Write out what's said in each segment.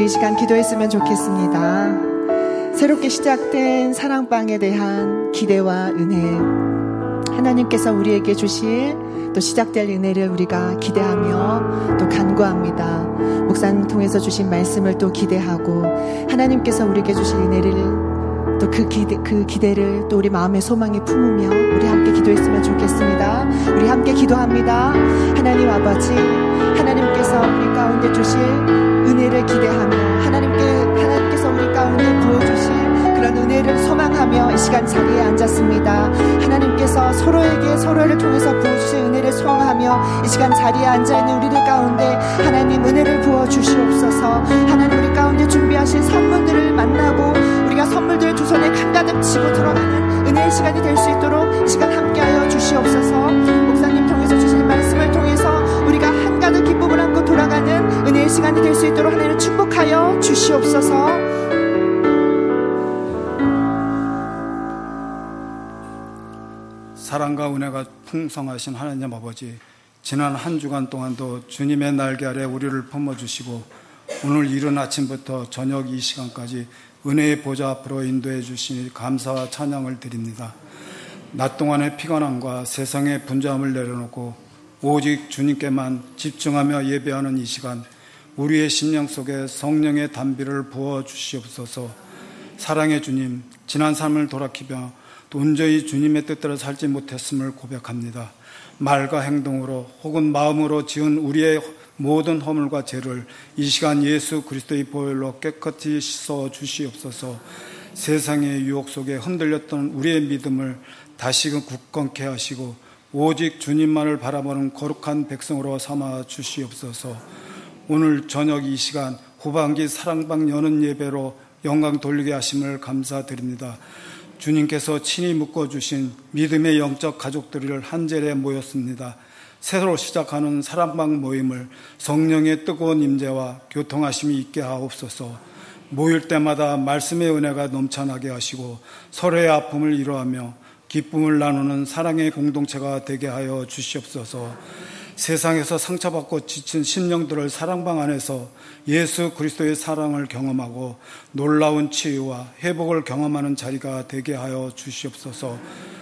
우리 이 시간 기도했으면 좋겠습니다. 새롭게 시작된 사랑방에 대한 기대와 은혜, 하나님께서 우리에게 주실 또 시작될 은혜를 우리가 기대하며 또 간구합니다. 목사님 통해서 주신 말씀을 또 기대하고 하나님께서 우리에게 주실 은혜를 또 그 기대를 또 우리 마음의 소망에 품으며 우리 함께 기도했으면 좋겠습니다. 우리 함께 기도합니다. 하나님 아버지, 하나님께서 우리 가운데 주실 은혜를 기대하며 하나님께서 우리 가운데 부어주실 그런 은혜를 소망하며 이 시간 자리에 앉았습니다. 하나님께서 서로를 통해서 부어주실 은혜를 소망하며 이 시간 자리에 앉아있는 우리들 가운데 하나님 은혜를 부어주시옵소서. 하나님 우리 가운데 준비하신 선물들을 만나고 우리가 선물들을 두 손에 한가득 쥐고 들어가는 은혜의 시간이 될 수 있도록 시간 함께하여 주시옵소서. 목사님 통해서 주신 말씀을 통해서 우리가 한가득 기쁨을 안고 돌아가는 은혜의 시간이 될 수 있도록 하나님을 축복하여 주시옵소서. 사랑과 은혜가 풍성하신 하나님 아버지, 지난 한 주간 동안도 주님의 날개 아래 우리를 품어주시고 오늘 이른 아침부터 저녁 이 시간까지 은혜의 보좌 앞으로 인도해 주시니 감사와 찬양을 드립니다. 낮 동안의 피곤함과 세상의 분주함을 내려놓고 오직 주님께만 집중하며 예배하는 이 시간, 우리의 심령 속에 성령의 단비를 부어 주시옵소서. 사랑의 주님, 지난 삶을 돌아키며 온전히 주님의 뜻대로 살지 못했음을 고백합니다. 말과 행동으로 혹은 마음으로 지은 우리의 모든 허물과 죄를 이 시간 예수 그리스도의 보혈로 깨끗이 씻어 주시옵소서. 세상의 유혹 속에 흔들렸던 우리의 믿음을 다시금 굳건케 하시고 오직 주님만을 바라보는 거룩한 백성으로 삼아 주시옵소서. 오늘 저녁 이 시간 후반기 사랑방 여는 예배로 영광 돌리게 하심을 감사드립니다. 주님께서 친히 묶어주신 믿음의 영적 가족들을 한 자리에 모였습니다. 새로 시작하는 사랑방 모임을 성령의 뜨거운 임재와 교통하심이 있게 하옵소서. 모일 때마다 말씀의 은혜가 넘쳐나게 하시고 서로의 아픔을 위로하며 기쁨을 나누는 사랑의 공동체가 되게 하여 주시옵소서. 세상에서 상처받고 지친 심령들을 사랑방 안에서 예수 그리스도의 사랑을 경험하고 놀라운 치유와 회복을 경험하는 자리가 되게 하여 주시옵소서.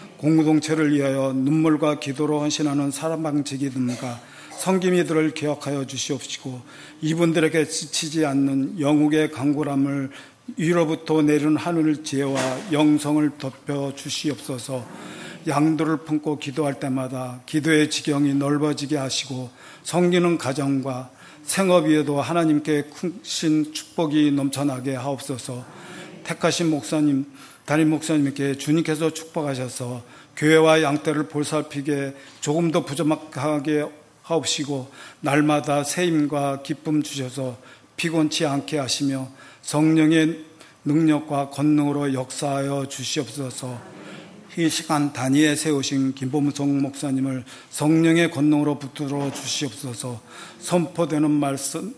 공동체를 위하여 눈물과 기도로 헌신하는 사랑방 지기들과 성김이들을 기억하여 주시옵시고 이분들에게 지치지 않는 영국의 강구람을 위로부터 내리는 하늘 지혜와 영성을 덮여 주시옵소서. 양도를 품고 기도할 때마다 기도의 지경이 넓어지게 하시고 섬기는 가정과 생업 위에도 하나님께 크신 축복이 넘쳐나게 하옵소서. 택하신 목사님, 담임 목사님께 주님께서 축복하셔서 교회와 양떼를 보살피게 조금 더 부족하게 하옵시고 날마다 새 힘과 기쁨 주셔서 피곤치 않게 하시며 성령의 능력과 권능으로 역사하여 주시옵소서. 이 시간 단위에 세우신 김범성 목사님을 성령의 권능으로 붙들어 주시옵소서. 선포되는 말씀을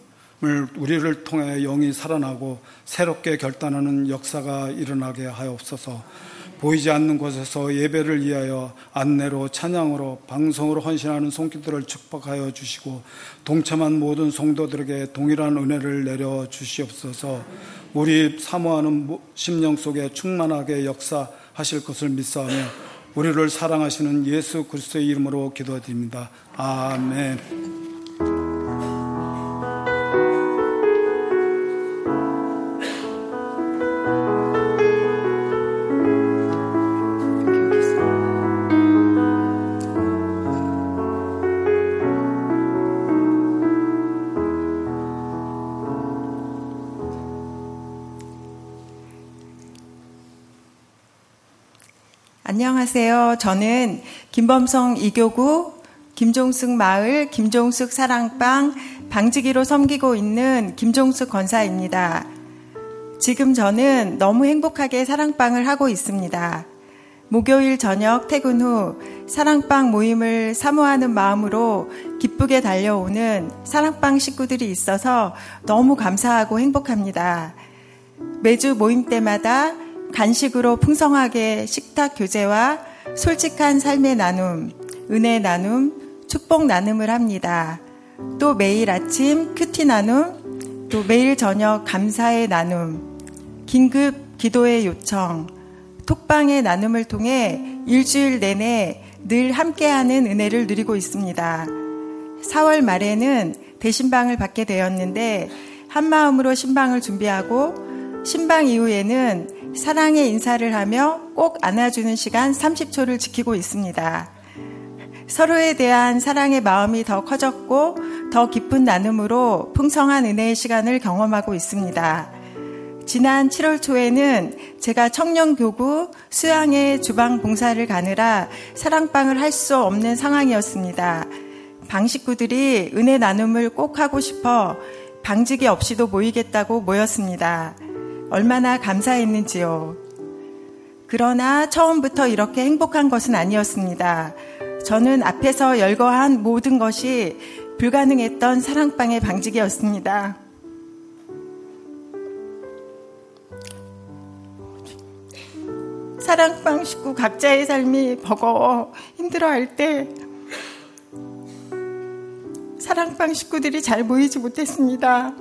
우리를 통해 영이 살아나고 새롭게 결단하는 역사가 일어나게 하옵소서. 보이지 않는 곳에서 예배를 위하여 안내로 찬양으로 방송으로 헌신하는 손길들을 축복하여 주시고 동참한 모든 성도들에게 동일한 은혜를 내려 주시옵소서. 우리 사모하는 심령 속에 충만하게 역사하실 것을 믿사오며 우리를 사랑하시는 예수 그리스도의 이름으로 기도드립니다. 아멘. 안녕하세요. 저는 김범성 이교구 김종숙 마을 김종숙 사랑방 방지기로 섬기고 있는 김종숙 권사입니다. 지금 저는 너무 행복하게 사랑방을 하고 있습니다. 목요일 저녁 퇴근 후 사랑방 모임을 사모하는 마음으로 기쁘게 달려오는 사랑방 식구들이 있어서 너무 감사하고 행복합니다. 매주 모임 때마다 간식으로 풍성하게 식탁 교제와 솔직한 삶의 나눔, 은혜 나눔, 축복 나눔을 합니다. 또 매일 아침 큐티 나눔, 또 매일 저녁 감사의 나눔, 긴급 기도의 요청, 톡방의 나눔을 통해 일주일 내내 늘 함께하는 은혜를 누리고 있습니다. 4월 말에는 대신방을 받게 되었는데 한마음으로 신방을 준비하고 신방 이후에는 사랑의 인사를 하며 꼭 안아주는 시간 30초를 지키고 있습니다. 서로에 대한 사랑의 마음이 더 커졌고 더 깊은 나눔으로 풍성한 은혜의 시간을 경험하고 있습니다. 지난 7월 초에는 제가 청년교구 수양회 주방 봉사를 가느라 사랑방을 할 수 없는 상황이었습니다. 방 식구들이 은혜 나눔을 꼭 하고 싶어 방직이 없이도 모이겠다고 모였습니다. 얼마나 감사했는지요. 그러나 처음부터 이렇게 행복한 것은 아니었습니다. 저는 앞에서 열거한 모든 것이 불가능했던 사랑방의 방직이었습니다. 사랑방 식구 각자의 삶이 버거워 힘들어할 때 사랑방 식구들이 잘 모이지 못했습니다.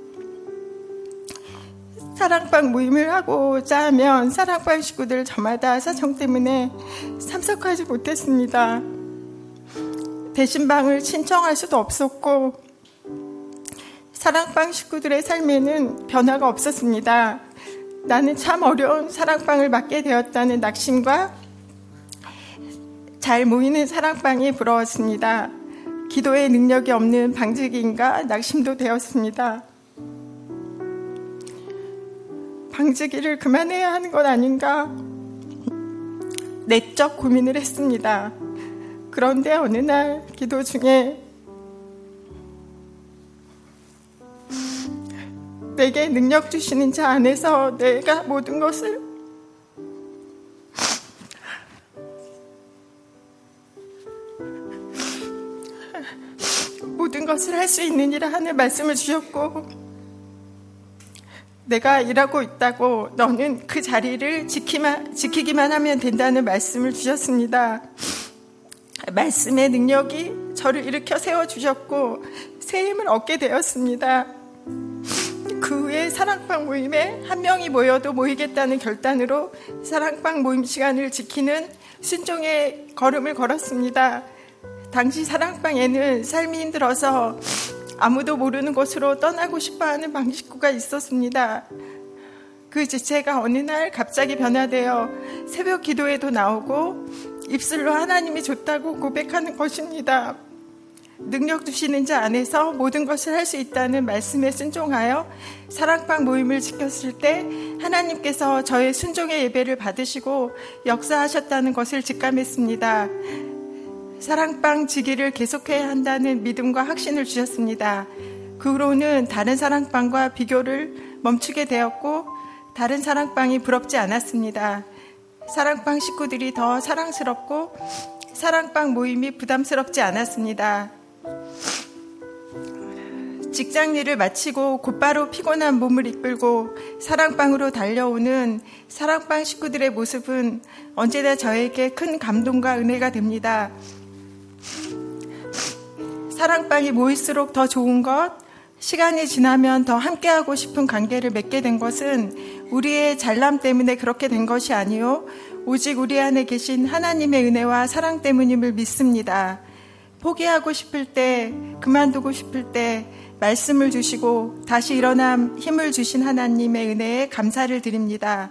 사랑방 모임을 하고자 하면 사랑방 식구들 저마다 사정 때문에 참석하지 못했습니다. 대신방을 신청할 수도 없었고 사랑방 식구들의 삶에는 변화가 없었습니다. 나는 참 어려운 사랑방을 맡게 되었다는 낙심과 잘 모이는 사랑방이 부러웠습니다. 기도의 능력이 없는 방직인가 낙심도 되었습니다. 방직이를 그만해야 하는 건 아닌가 내적 고민을 했습니다. 그런데 어느 날 기도 중에 내게 능력 주시는 자 안에서 내가 모든 것을 할 수 있느니라 하는 말씀을 주셨고 내가 일하고 있다고 너는 그 자리를 지키기만 하면 된다는 말씀을 주셨습니다. 말씀의 능력이 저를 일으켜 세워주셨고 새 힘을 얻게 되었습니다. 그 후에 사랑방 모임에 한 명이 모여도 모이겠다는 결단으로 사랑방 모임 시간을 지키는 순종의 걸음을 걸었습니다. 당시 사랑방에는 삶이 힘들어서 아무도 모르는 곳으로 떠나고 싶어하는 방 식구가 있었습니다. 그 지체가 어느 날 갑자기 변화되어 새벽 기도에도 나오고 입술로 하나님이 좋다고 고백하는 것입니다. 능력 주시는 자 안에서 모든 것을 할 수 있다는 말씀에 순종하여 사랑방 모임을 지켰을 때 하나님께서 저의 순종의 예배를 받으시고 역사하셨다는 것을 직감했습니다. 사랑방 지기를 계속해야 한다는 믿음과 확신을 주셨습니다. 그 후로는 다른 사랑방과 비교를 멈추게 되었고 다른 사랑방이 부럽지 않았습니다. 사랑방 식구들이 더 사랑스럽고 사랑방 모임이 부담스럽지 않았습니다. 직장일을 마치고 곧바로 피곤한 몸을 이끌고 사랑방으로 달려오는 사랑방 식구들의 모습은 언제나 저에게 큰 감동과 은혜가 됩니다. 사랑방이 모일수록 더 좋은 것, 시간이 지나면 더 함께하고 싶은 관계를 맺게 된 것은 우리의 잘남 때문에 그렇게 된 것이 아니요 오직 우리 안에 계신 하나님의 은혜와 사랑 때문임을 믿습니다. 포기하고 싶을 때, 그만두고 싶을 때 말씀을 주시고 다시 일어나 힘을 주신 하나님의 은혜에 감사를 드립니다.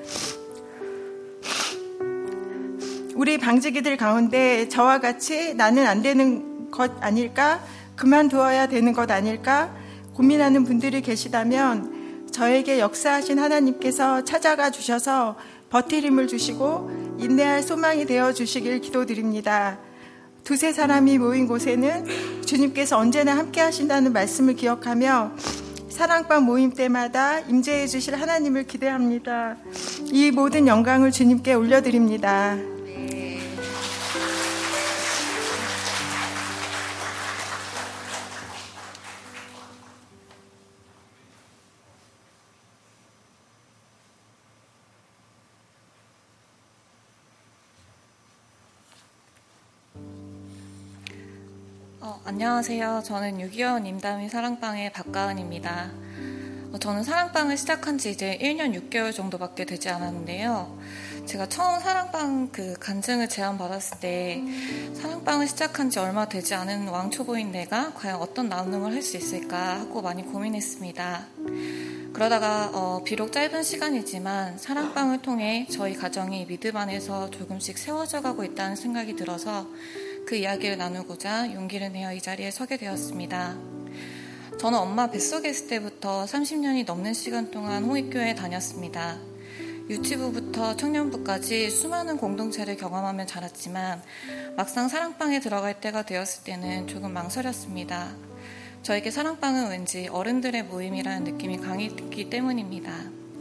우리 방직이들 가운데 저와 같이 나는 안 되는 것 아닐까? 그만두어야 되는 것 아닐까? 고민하는 분들이 계시다면 저에게 역사하신 하나님께서 찾아가 주셔서 버티림을 주시고 인내할 소망이 되어 주시길 기도드립니다. 두세 사람이 모인 곳에는 주님께서 언제나 함께 하신다는 말씀을 기억하며 사랑방 모임 때마다 임재해 주실 하나님을 기대합니다. 이 모든 영광을 주님께 올려드립니다. 안녕하세요. 저는 6.25 임담이 사랑방의 박가은입니다. 저는 사랑방을 시작한 지 이제 1년 6개월 정도밖에 되지 않았는데요. 제가 처음 사랑방 간증을 제안받았을 때 사랑방을 시작한 지 얼마 되지 않은 왕초보인 내가 과연 어떤 나눔을 할 수 있을까 하고 많이 고민했습니다. 그러다가 비록 짧은 시간이지만 사랑방을 통해 저희 가정이 믿음 안에서 조금씩 세워져 가고 있다는 생각이 들어서 그 이야기를 나누고자 용기를 내어 이 자리에 서게 되었습니다. 저는 엄마 뱃속에 있을 때부터 30년이 넘는 시간 동안 홍익교회에 다녔습니다. 유치부부터 청년부까지 수많은 공동체를 경험하며 자랐지만 막상 사랑방에 들어갈 때가 되었을 때는 조금 망설였습니다. 저에게 사랑방은 왠지 어른들의 모임이라는 느낌이 강했기 때문입니다.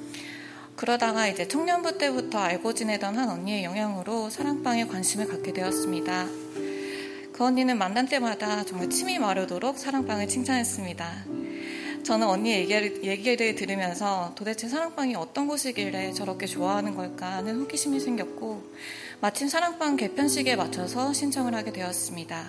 그러다가 이제 청년부 때부터 알고 지내던 한 언니의 영향으로 사랑방에 관심을 갖게 되었습니다. 그 언니는 만날 때마다 정말 침이 마르도록 사랑방을 칭찬했습니다. 저는 언니의 얘기를 들으면서 도대체 사랑방이 어떤 곳이길래 저렇게 좋아하는 걸까 하는 호기심이 생겼고 마침 사랑방 개편식에 맞춰서 신청을 하게 되었습니다.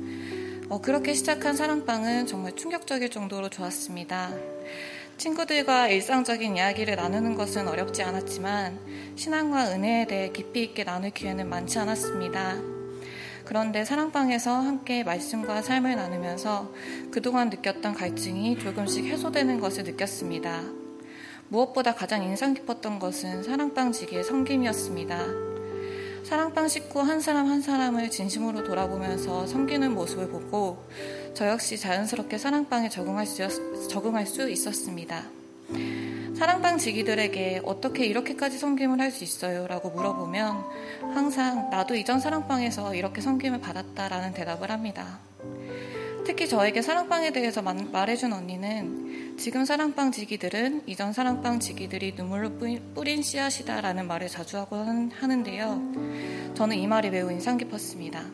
그렇게 시작한 사랑방은 정말 충격적일 정도로 좋았습니다. 친구들과 일상적인 이야기를 나누는 것은 어렵지 않았지만 신앙과 은혜에 대해 깊이 있게 나눌 기회는 많지 않았습니다. 그런데 사랑방에서 함께 말씀과 삶을 나누면서 그동안 느꼈던 갈증이 조금씩 해소되는 것을 느꼈습니다. 무엇보다 가장 인상 깊었던 것은 사랑방 지기의 섬김이었습니다. 사랑방 식구 한 사람 한 사람을 진심으로 돌아보면서 섬기는 모습을 보고 저 역시 자연스럽게 사랑방에 적응할 수 있었습니다. 사랑방 지기들에게 어떻게 이렇게까지 섬김을 할 수 있어요? 라고 물어보면 항상 나도 이전 사랑방에서 이렇게 섬김을 받았다라는 대답을 합니다. 특히 저에게 사랑방에 대해서 말해준 언니는 지금 사랑방 지기들은 이전 사랑방 지기들이 눈물로 뿌린 씨앗이다라는 말을 자주 하고 하는데요. 저는 이 말이 매우 인상 깊었습니다.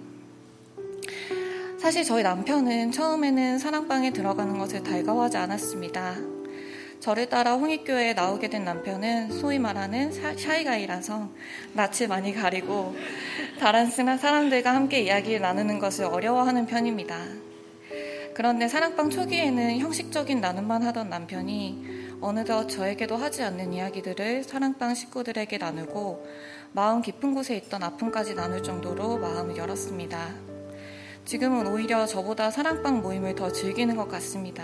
사실 저희 남편은 처음에는 사랑방에 들어가는 것을 달가워하지 않았습니다. 저를 따라 홍익교회에 나오게 된 남편은 소위 말하는 샤이가이라서 낯을 많이 가리고 다른 사람들과 함께 이야기를 나누는 것을 어려워하는 편입니다. 그런데 사랑방 초기에는 형식적인 나눔만 하던 남편이 어느덧 저에게도 하지 않는 이야기들을 사랑방 식구들에게 나누고 마음 깊은 곳에 있던 아픔까지 나눌 정도로 마음을 열었습니다. 지금은 오히려 저보다 사랑방 모임을 더 즐기는 것 같습니다.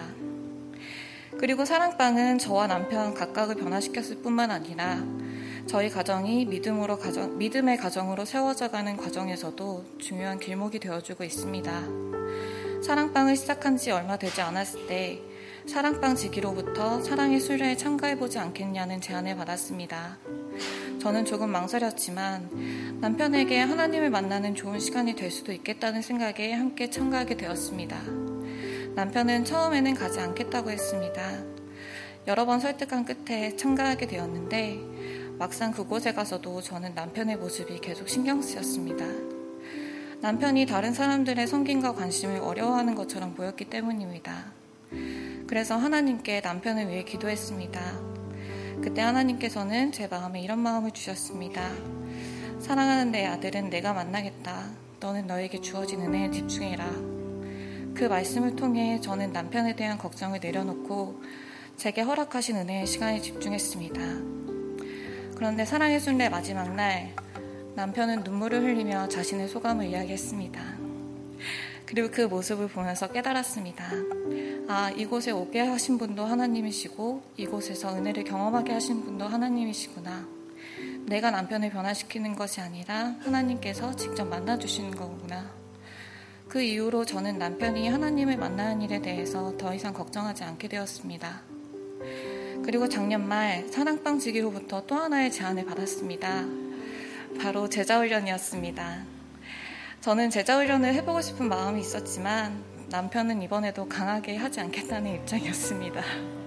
그리고 사랑방은 저와 남편 각각을 변화시켰을 뿐만 아니라 저희 가정이 믿음의 가정으로 세워져가는 과정에서도 중요한 길목이 되어주고 있습니다. 사랑방을 시작한 지 얼마 되지 않았을 때 사랑방 지기로부터 사랑의 순례에 참가해보지 않겠냐는 제안을 받았습니다. 저는 조금 망설였지만 남편에게 하나님을 만나는 좋은 시간이 될 수도 있겠다는 생각에 함께 참가하게 되었습니다. 남편은 처음에는 가지 않겠다고 했습니다. 여러 번 설득한 끝에 참가하게 되었는데 막상 그곳에 가서도 저는 남편의 모습이 계속 신경 쓰였습니다. 남편이 다른 사람들의 섬김과 관심을 어려워하는 것처럼 보였기 때문입니다. 그래서 하나님께 남편을 위해 기도했습니다. 그때 하나님께서는 제 마음에 이런 마음을 주셨습니다. 사랑하는 내 아들은 내가 만나겠다. 너는 너에게 주어진 은혜에 집중해라. 그 말씀을 통해 저는 남편에 대한 걱정을 내려놓고 제게 허락하신 은혜의 시간에 집중했습니다. 그런데 사랑의 순례 마지막 날 남편은 눈물을 흘리며 자신의 소감을 이야기했습니다. 그리고 그 모습을 보면서 깨달았습니다. 이곳에 오게 하신 분도 하나님이시고 이곳에서 은혜를 경험하게 하신 분도 하나님이시구나. 내가 남편을 변화시키는 것이 아니라 하나님께서 직접 만나주시는 거구나. 그 이후로 저는 남편이 하나님을 만나는 일에 대해서 더 이상 걱정하지 않게 되었습니다. 그리고 작년 말 사랑방 지기로부터 또 하나의 제안을 받았습니다. 바로 제자훈련이었습니다. 저는 제자훈련을 해보고 싶은 마음이 있었지만 남편은 이번에도 강하게 하지 않겠다는 입장이었습니다.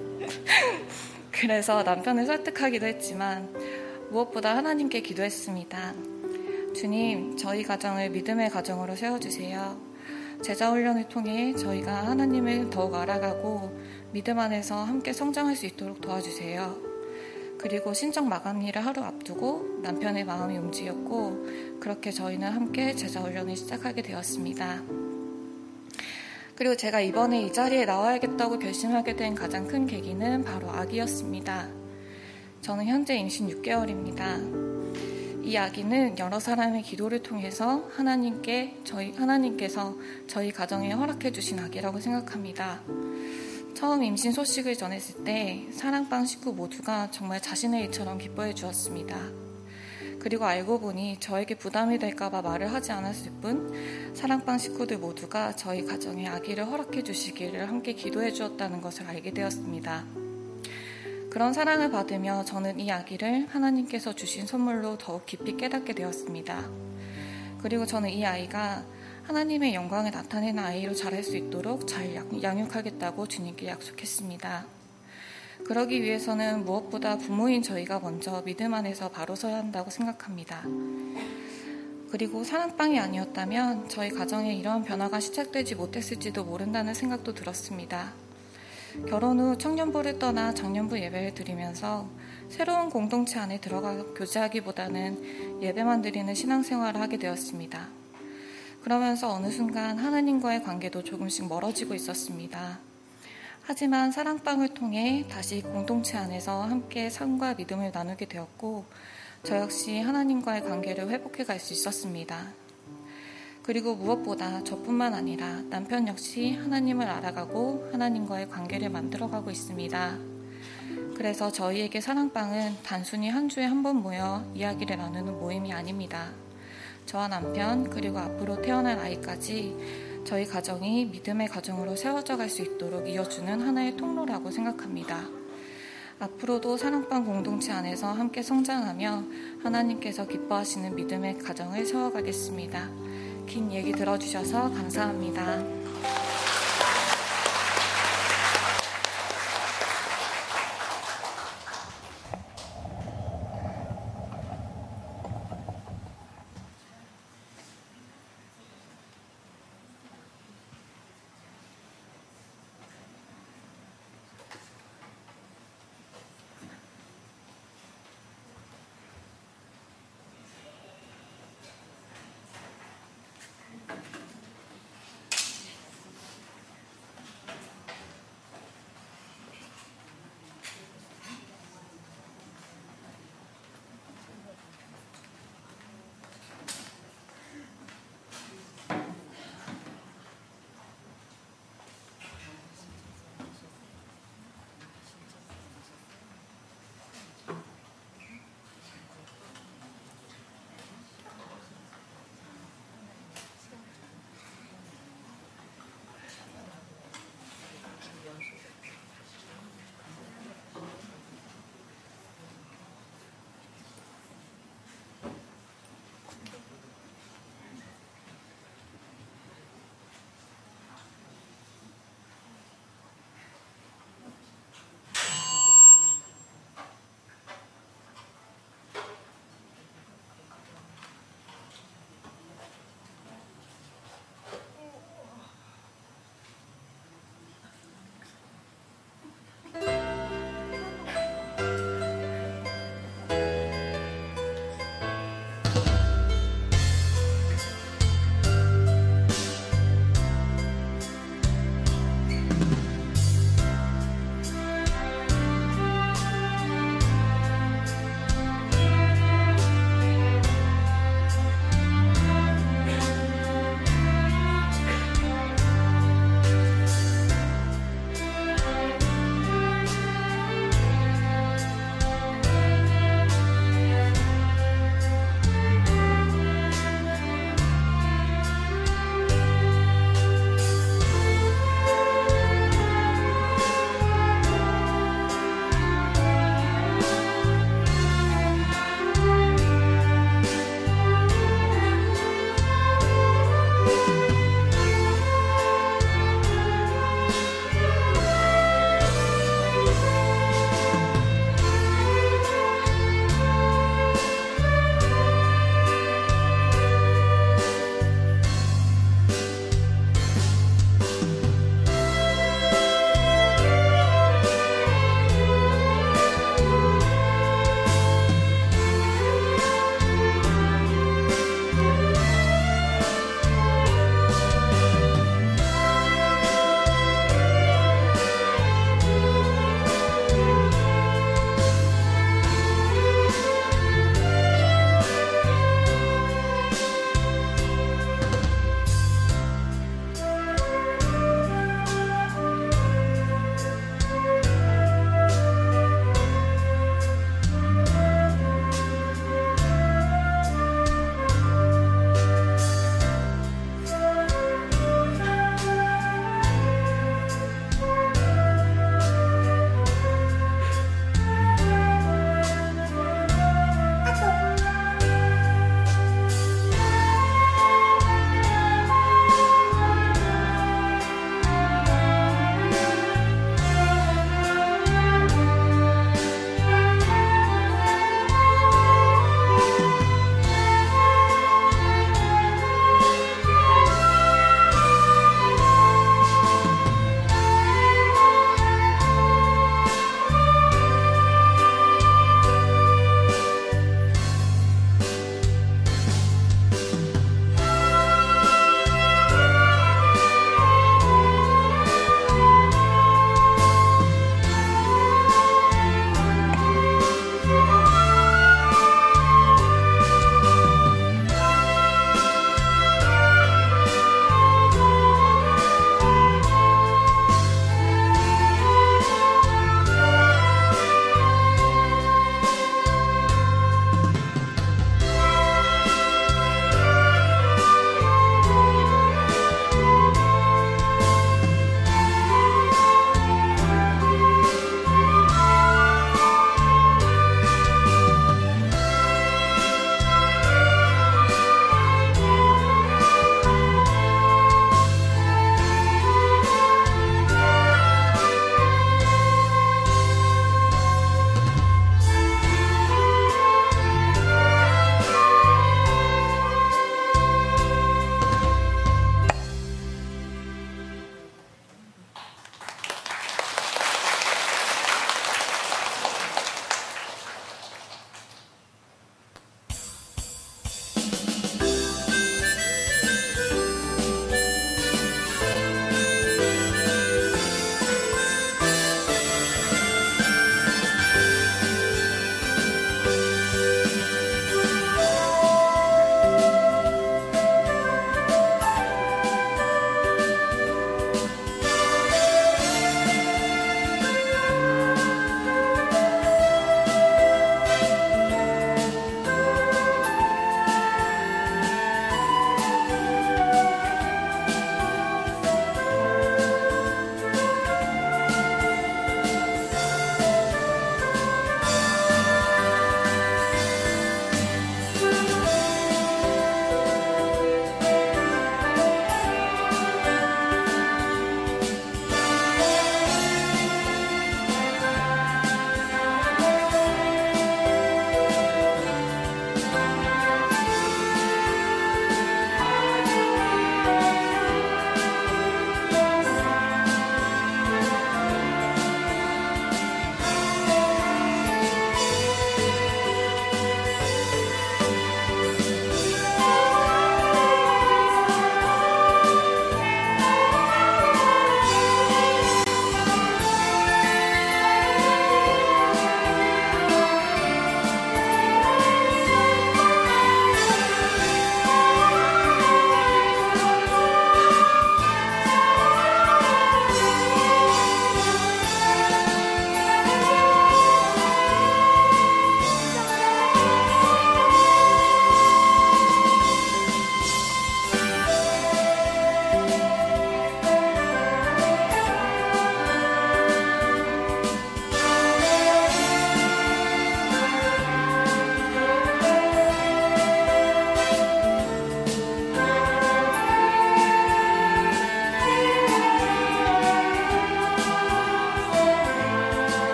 그래서 남편을 설득하기도 했지만 무엇보다 하나님께 기도했습니다. 주님, 저희 가정을 믿음의 가정으로 세워주세요. 제자훈련을 통해 저희가 하나님을 더욱 알아가고 믿음 안에서 함께 성장할 수 있도록 도와주세요. 그리고 신청 마감일을 하루 앞두고 남편의 마음이 움직였고 그렇게 저희는 함께 제자훈련을 시작하게 되었습니다. 그리고 제가 이번에 이 자리에 나와야겠다고 결심하게 된 가장 큰 계기는 바로 아기였습니다. 저는 현재 임신 6개월입니다. 이 아기는 여러 사람의 기도를 통해서 하나님께서 저희 가정에 허락해 주신 아기라고 생각합니다. 처음 임신 소식을 전했을 때 사랑방 식구 모두가 정말 자신의 일처럼 기뻐해 주었습니다. 그리고 알고 보니 저에게 부담이 될까봐 말을 하지 않았을 뿐 사랑방 식구들 모두가 저희 가정에 아기를 허락해 주시기를 함께 기도해 주었다는 것을 알게 되었습니다. 그런 사랑을 받으며 저는 이 아기를 하나님께서 주신 선물로 더욱 깊이 깨닫게 되었습니다. 그리고 저는 이 아이가 하나님의 영광을 나타내는 아이로 자랄 수 있도록 잘 양육하겠다고 주님께 약속했습니다. 그러기 위해서는 무엇보다 부모인 저희가 먼저 믿음 안에서 바로 서야 한다고 생각합니다. 그리고 사랑방이 아니었다면 저희 가정에 이러한 변화가 시작되지 못했을지도 모른다는 생각도 들었습니다. 결혼 후 청년부를 떠나 장년부 예배를 드리면서 새로운 공동체 안에 들어가 교제하기보다는 예배만 드리는 신앙생활을 하게 되었습니다. 그러면서 어느 순간 하나님과의 관계도 조금씩 멀어지고 있었습니다. 하지만 사랑방을 통해 다시 공동체 안에서 함께 삶과 믿음을 나누게 되었고 저 역시 하나님과의 관계를 회복해 갈 수 있었습니다. 그리고 무엇보다 저뿐만 아니라 남편 역시 하나님을 알아가고 하나님과의 관계를 만들어가고 있습니다. 그래서 저희에게 사랑방은 단순히 한 주에 한 번 모여 이야기를 나누는 모임이 아닙니다. 저와 남편 그리고 앞으로 태어날 아이까지 저희 가정이 믿음의 가정으로 세워져 갈 수 있도록 이어주는 하나의 통로라고 생각합니다. 앞으로도 사랑방 공동체 안에서 함께 성장하며 하나님께서 기뻐하시는 믿음의 가정을 세워가겠습니다. 긴 얘기 들어주셔서 감사합니다.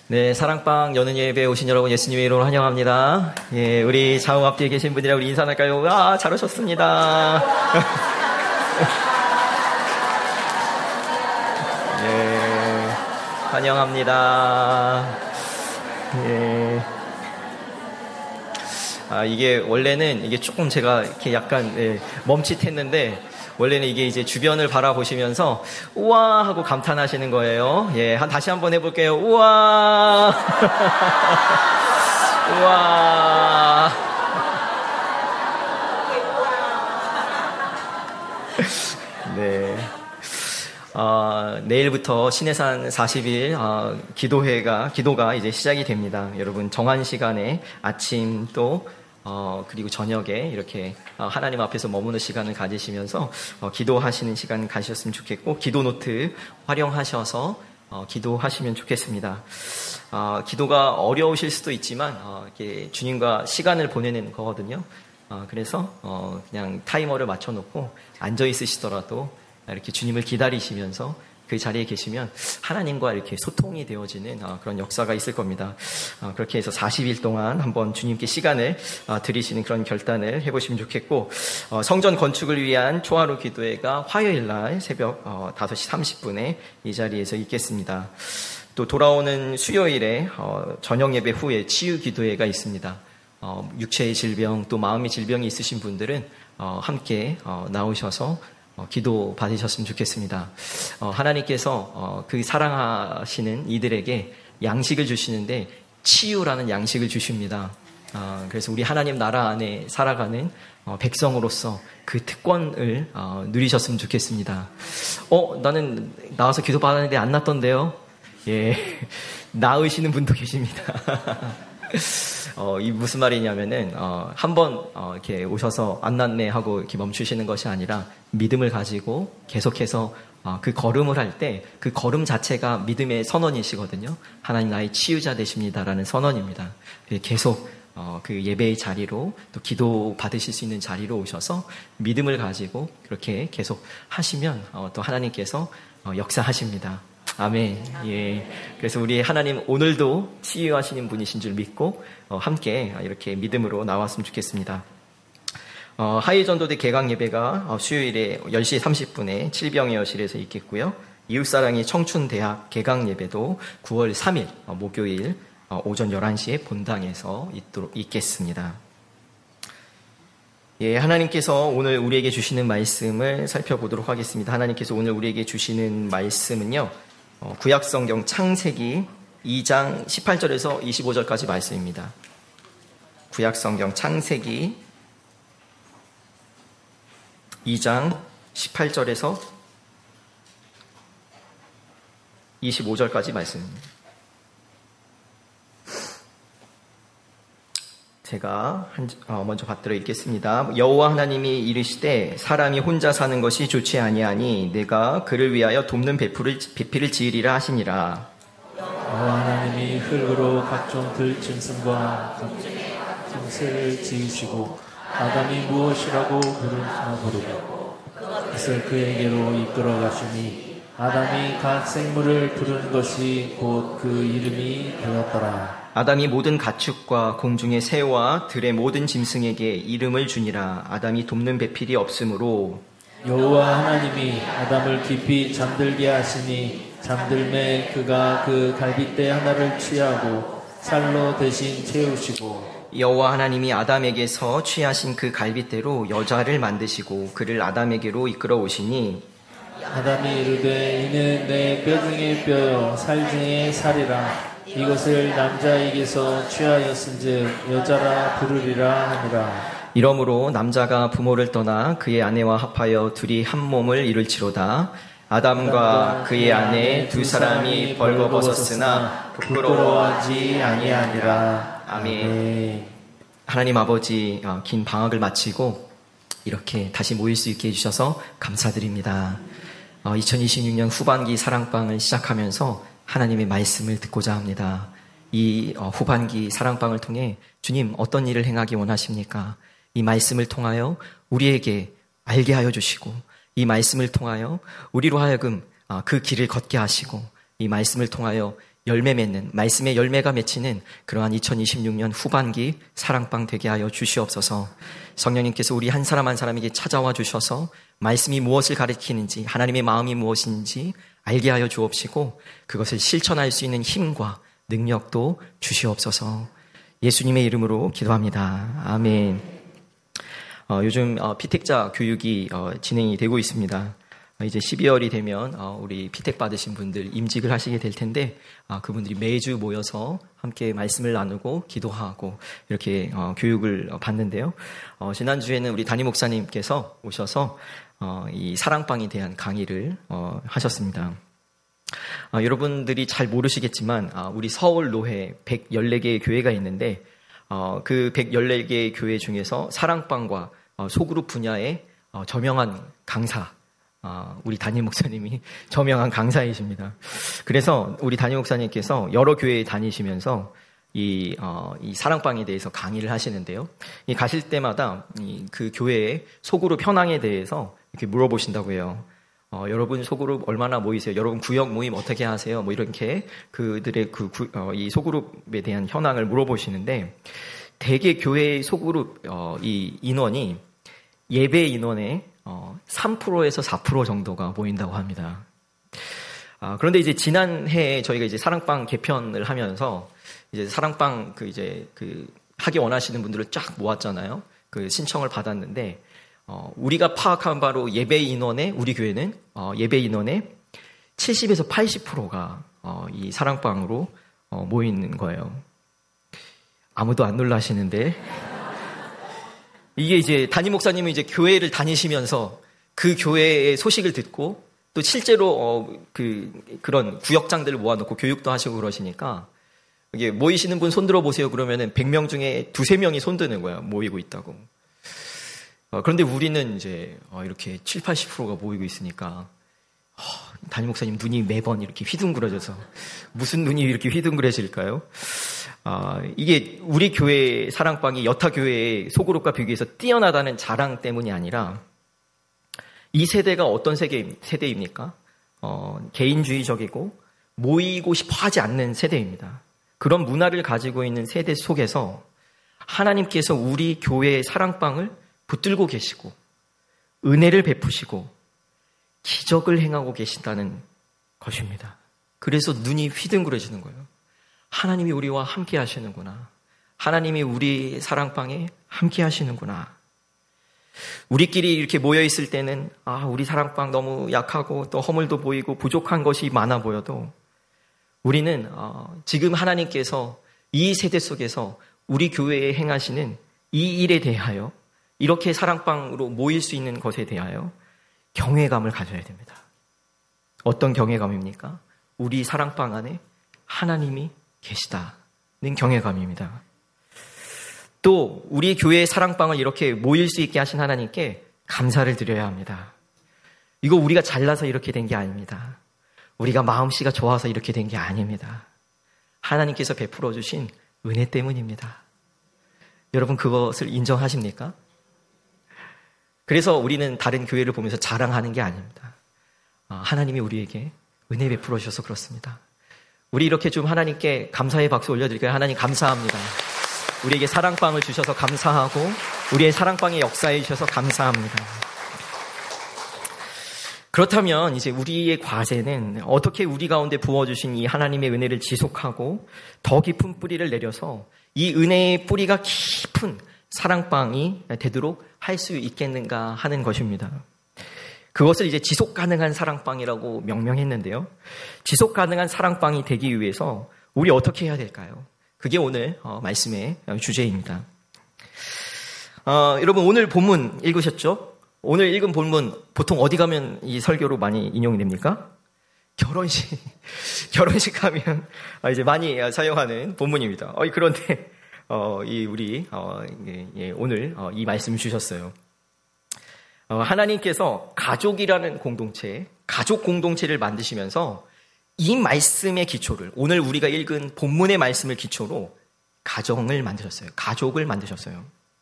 네, 사랑방 여는 예배에 오신 여러분 예수님의 이름으로 환영합니다. 예, 우리 좌우 앞뒤에 계신 분들이랑 우리 인사할까요? 와, 잘 오셨습니다. 예, 환영합니다. 예. 이게 원래는 이게 조금 제가 이렇게 약간 멈칫했는데 원래는 이게 이제 주변을 바라보시면서 우와 하고 감탄하시는 거예요. 예, 다시 한번 해볼게요. 우와, 우와. 네. 내일부터 신해산 40일 기도가 이제 시작이 됩니다. 여러분 정한 시간에 아침 또 그리고 저녁에 이렇게 하나님 앞에서 머무는 시간을 가지시면서 기도하시는 시간 가셨으면 좋겠고 기도 노트 활용하셔서 기도하시면 좋겠습니다. 기도가 어려우실 수도 있지만 이렇게 주님과 시간을 보내는 거거든요. 그래서 그냥 타이머를 맞춰놓고 앉아 있으시더라도 이렇게 주님을 기다리시면서 그 자리에 계시면 하나님과 이렇게 소통이 되어지는 그런 역사가 있을 겁니다. 그렇게 해서 40일 동안 한번 주님께 시간을 드리시는 그런 결단을 해보시면 좋겠고 성전 건축을 위한 초하루 기도회가 화요일날 새벽 5시 30분에 이 자리에서 있겠습니다. 또 돌아오는 수요일에 저녁 예배 후에 치유 기도회가 있습니다. 육체의 질병 또 마음의 질병이 있으신 분들은 함께 나오셔서 기도 받으셨으면 좋겠습니다. 하나님께서 그 사랑하시는 이들에게 양식을 주시는데 치유라는 양식을 주십니다. 그래서 우리 하나님 나라 안에 살아가는 백성으로서 그 특권을 누리셨으면 좋겠습니다. 나는 나와서 기도 받았는데 안 낫던데요? 예, 나으시는 분도 계십니다. 이 무슨 말이냐면은 한번 이렇게 오셔서 안 낫네 하고 이렇게 멈추시는 것이 아니라 믿음을 가지고 계속해서 그 걸음을 할 때 그 걸음 자체가 믿음의 선언이시거든요. 하나님 나의 치유자 되십니다라는 선언입니다. 계속 그 예배의 자리로 또 기도 받으실 수 있는 자리로 오셔서 믿음을 가지고 그렇게 계속 하시면 또 하나님께서 역사하십니다. 아멘. 예. 그래서 우리 하나님 오늘도 치유하시는 분이신 줄 믿고 함께 이렇게 믿음으로 나왔으면 좋겠습니다. 하이전도대 개강 예배가 수요일에 10시 30분에 칠병의 여실에서 있겠고요. 이웃사랑의 청춘대학 개강 예배도 9월 3일 목요일 오전 11시에 본당에서 있겠습니다. 예, 하나님께서 오늘 우리에게 주시는 말씀을 살펴보도록 하겠습니다. 하나님께서 오늘 우리에게 주시는 말씀은요. 구약성경 창세기 2장 18절에서 25절까지 말씀입니다. 구약성경 창세기 2장 18절에서 25절까지 말씀입니다. 제가 먼저 받들어 읽겠습니다. 여호와 하나님이 이르시되 사람이 혼자 사는 것이 좋지 아니하니 내가 그를 위하여 돕는 배필을 지으리라 하시니라. 여호와 하나님이 흙으로 각종 들짐승과 짐승을 지으시고 아담이 무엇이라고 부르나 부르고 그것을 그에게로 이끌어 가시니 아담이 각 생물을 부르는 것이 곧 그 이름이 되었더라. 아담이 모든 가축과 공중의 새와 들의 모든 짐승에게 이름을 주니라. 아담이 돕는 배필이 없으므로 여호와 하나님이 아담을 깊이 잠들게 하시니 잠들매 그가 그 갈빗대 하나를 취하고 살로 대신 채우시고 여호와 하나님이 아담에게서 취하신 그 갈빗대로 여자를 만드시고 그를 아담에게로 이끌어 오시니 아담이 이르되 이는 내 뼈 중의 뼈요 살 중의 살이라 이것을 남자에게서 취하였은즉 여자라 부르리라 하니라. 이러므로 남자가 부모를 떠나 그의 아내와 합하여 둘이 한 몸을 이룰지로다. 아담과 그의 아내 두 사람이 벌거벗었으나 부끄러워하지 아니하니라. 아멘. 하나님 아버지, 긴 방학을 마치고 이렇게 다시 모일 수 있게 해주셔서 감사드립니다. 2026년 후반기 사랑방을 시작하면서 하나님의 말씀을 듣고자 합니다. 이 후반기 사랑방을 통해 주님 어떤 일을 행하기 원하십니까? 이 말씀을 통하여 우리에게 알게 하여 주시고 이 말씀을 통하여 우리로 하여금 그 길을 걷게 하시고 이 말씀을 통하여 열매 맺는, 말씀의 열매가 맺히는 그러한 2026년 후반기 사랑방 되게 하여 주시옵소서. 성령님께서 우리 한 사람 한 사람에게 찾아와 주셔서 말씀이 무엇을 가리키는지, 하나님의 마음이 무엇인지 알게 하여 주옵시고 그것을 실천할 수 있는 힘과 능력도 주시옵소서. 예수님의 이름으로 기도합니다. 아멘. 요즘 피택자 교육이 진행이 되고 있습니다. 이제 12월이 되면 우리 피택 받으신 분들 임직을 하시게 될 텐데 그분들이 매주 모여서 함께 말씀을 나누고 기도하고 이렇게 교육을 받는데요. 지난주에는 우리 담임 목사님께서 오셔서 이 사랑방에 대한 강의를 하셨습니다. 여러분들이 잘 모르시겠지만 우리 서울 노회 114개의 교회가 있는데 그 114개의 교회 중에서 사랑방과 소그룹 분야의 저명한 강사, 우리 담임 목사님이 저명한 강사이십니다. 그래서 우리 담임 목사님께서 여러 교회에 다니시면서 이 사랑방에 대해서 강의를 하시는데요. 가실 때마다 그 교회의 소그룹 현황에 대해서 이렇게 물어보신다고 해요. 여러분 소그룹 얼마나 모이세요? 여러분 구역 모임 어떻게 하세요? 뭐 이렇게 그들의 이 소그룹에 대한 현황을 물어보시는데 대개 교회의 소그룹 이 인원이 예배 인원의 3%에서 4% 정도가 모인다고 합니다. 그런데 이제 지난해에 저희가 이제 사랑방 개편을 하면서 이제 사랑방 하기 원하시는 분들을 쫙 모았잖아요. 그 신청을 받았는데 우리가 파악한 바로 예배 인원의 우리 교회는 예배 인원의 70에서 80%가 이 사랑방으로 모이는 거예요. 아무도 안 놀라시는데 이게 이제 담임 목사님은 이제 교회를 다니시면서 그 교회의 소식을 듣고 또 실제로 그런 구역장들을 모아놓고 교육도 하시고 그러시니까 이게 모이시는 분 손들어 보세요 그러면은 100명 중에 2-3명이 손드는 거야. 모이고 있다고. 그런데 우리는 이제 이렇게 70-80%가 모이고 있으니까 담임 목사님 눈이 매번 이렇게 휘둥그레져서 무슨 눈이 이렇게 휘둥그레질까요? 이게 우리 교회 사랑방이 여타 교회의 소그룹과 비교해서 뛰어나다는 자랑 때문이 아니라 이 세대가 어떤 세대입니까? 개인주의적이고 모이고 싶어 하지 않는 세대입니다. 그런 문화를 가지고 있는 세대 속에서 하나님께서 우리 교회의 사랑방을 붙들고 계시고 은혜를 베푸시고 기적을 행하고 계신다는 것입니다. 그래서 눈이 휘둥그레지는 거예요. 하나님이 우리와 함께 하시는구나. 하나님이 우리 사랑방에 함께 하시는구나. 우리끼리 이렇게 모여 있을 때는 우리 사랑방 너무 약하고 또 허물도 보이고 부족한 것이 많아 보여도 우리는 지금 하나님께서 이 세대 속에서 우리 교회에 행하시는 이 일에 대하여 이렇게 사랑방으로 모일 수 있는 것에 대하여 경외감을 가져야 됩니다. 어떤 경외감입니까? 우리 사랑방 안에 하나님이 계시다는 경외감입니다. 또 우리 교회의 사랑방을 이렇게 모일 수 있게 하신 하나님께 감사를 드려야 합니다. 이거 우리가 잘나서 이렇게 된 게 아닙니다. 우리가 마음씨가 좋아서 이렇게 된 게 아닙니다. 하나님께서 베풀어 주신 은혜 때문입니다. 여러분 그것을 인정하십니까? 그래서 우리는 다른 교회를 보면서 자랑하는 게 아닙니다. 하나님이 우리에게 은혜 베풀어 주셔서 그렇습니다. 우리 이렇게 좀 하나님께 감사의 박수 올려드릴까요? 하나님 감사합니다. 우리에게 사랑방을 주셔서 감사하고 우리의 사랑방의 역사해 주셔서 감사합니다. 그렇다면 이제 우리의 과제는 어떻게 우리 가운데 부어주신 이 하나님의 은혜를 지속하고 더 깊은 뿌리를 내려서 이 은혜의 뿌리가 깊은 사랑방이 되도록 할 수 있겠는가 하는 것입니다. 그것을 이제 지속 가능한 사랑방이라고 명명했는데요. 지속 가능한 사랑방이 되기 위해서 우리 어떻게 해야 될까요? 그게 오늘 말씀의 주제입니다. 여러분 오늘 본문 읽으셨죠? 오늘 읽은 본문 보통 어디 가면 이 설교로 많이 인용이 됩니까? 결혼식 가면 이제 많이 사용하는 본문입니다. 그런데 오늘 이 말씀을 주셨어요. 하나님께서 가족이라는 공동체, 가족 공동체를 만드시면서 이 말씀의 기초를, 오늘 우리가 읽은 본문의 말씀을 기초로 가정을 만드셨어요. 가족을 만드셨어요.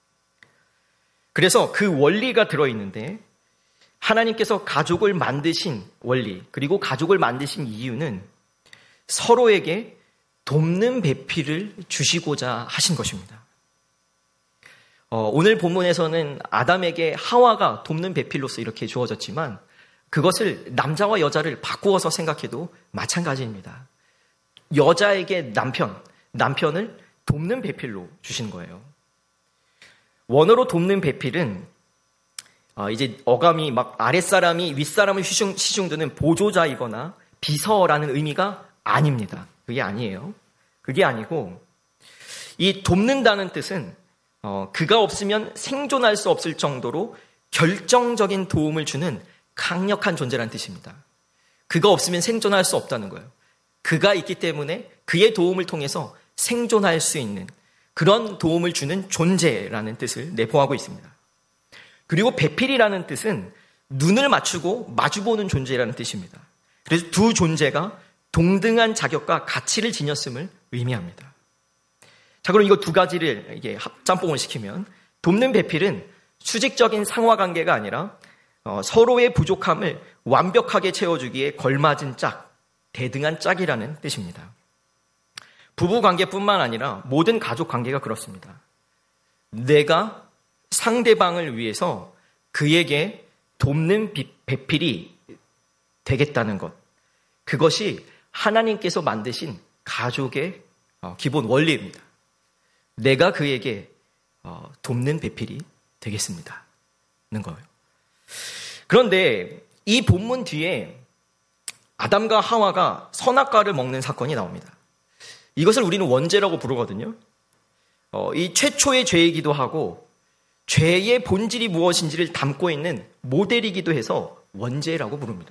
그래서 그 원리가 들어있는데 하나님께서 가족을 만드신 원리, 그리고 가족을 만드신 이유는 서로에게 돕는 배필을 주시고자 하신 것입니다. 오늘 본문에서는 아담에게 하와가 돕는 배필로서 이렇게 주어졌지만 그것을 남자와 여자를 바꾸어서 생각해도 마찬가지입니다. 여자에게 남편을 돕는 배필로 주신 거예요. 원어로 돕는 배필은 이제 어감이 막 아랫사람이 윗사람을 시중드는 보조자이거나 비서라는 의미가 아닙니다. 그게 아니에요. 그게 아니고 이 돕는다는 뜻은 그가 없으면 생존할 수 없을 정도로 결정적인 도움을 주는 강력한 존재라는 뜻입니다. 그가 없으면 생존할 수 없다는 거예요. 그가 있기 때문에 그의 도움을 통해서 생존할 수 있는 그런 도움을 주는 존재라는 뜻을 내포하고 있습니다. 그리고 배필이라는 뜻은 눈을 맞추고 마주보는 존재라는 뜻입니다. 그래서 두 존재가 동등한 자격과 가치를 지녔음을 의미합니다. 자, 그럼 이거 두 가지를 이게 짬뽕을 시키면 돕는 배필은 수직적인 상하관계가 아니라 서로의 부족함을 완벽하게 채워주기에 걸맞은 짝, 대등한 짝이라는 뜻입니다. 부부관계뿐만 아니라 모든 가족관계가 그렇습니다. 내가 상대방을 위해서 그에게 돕는 배필이 되겠다는 것, 그것이 하나님께서 만드신 가족의 기본 원리입니다. 내가 그에게 돕는 배필이 되겠습니다. 는 거예요. 그런데 이 본문 뒤에 아담과 하와가 선악과를 먹는 사건이 나옵니다. 이것을 우리는 원죄라고 부르거든요. 이 최초의 죄이기도 하고 죄의 본질이 무엇인지를 담고 있는 모델이기도 해서 원죄라고 부릅니다.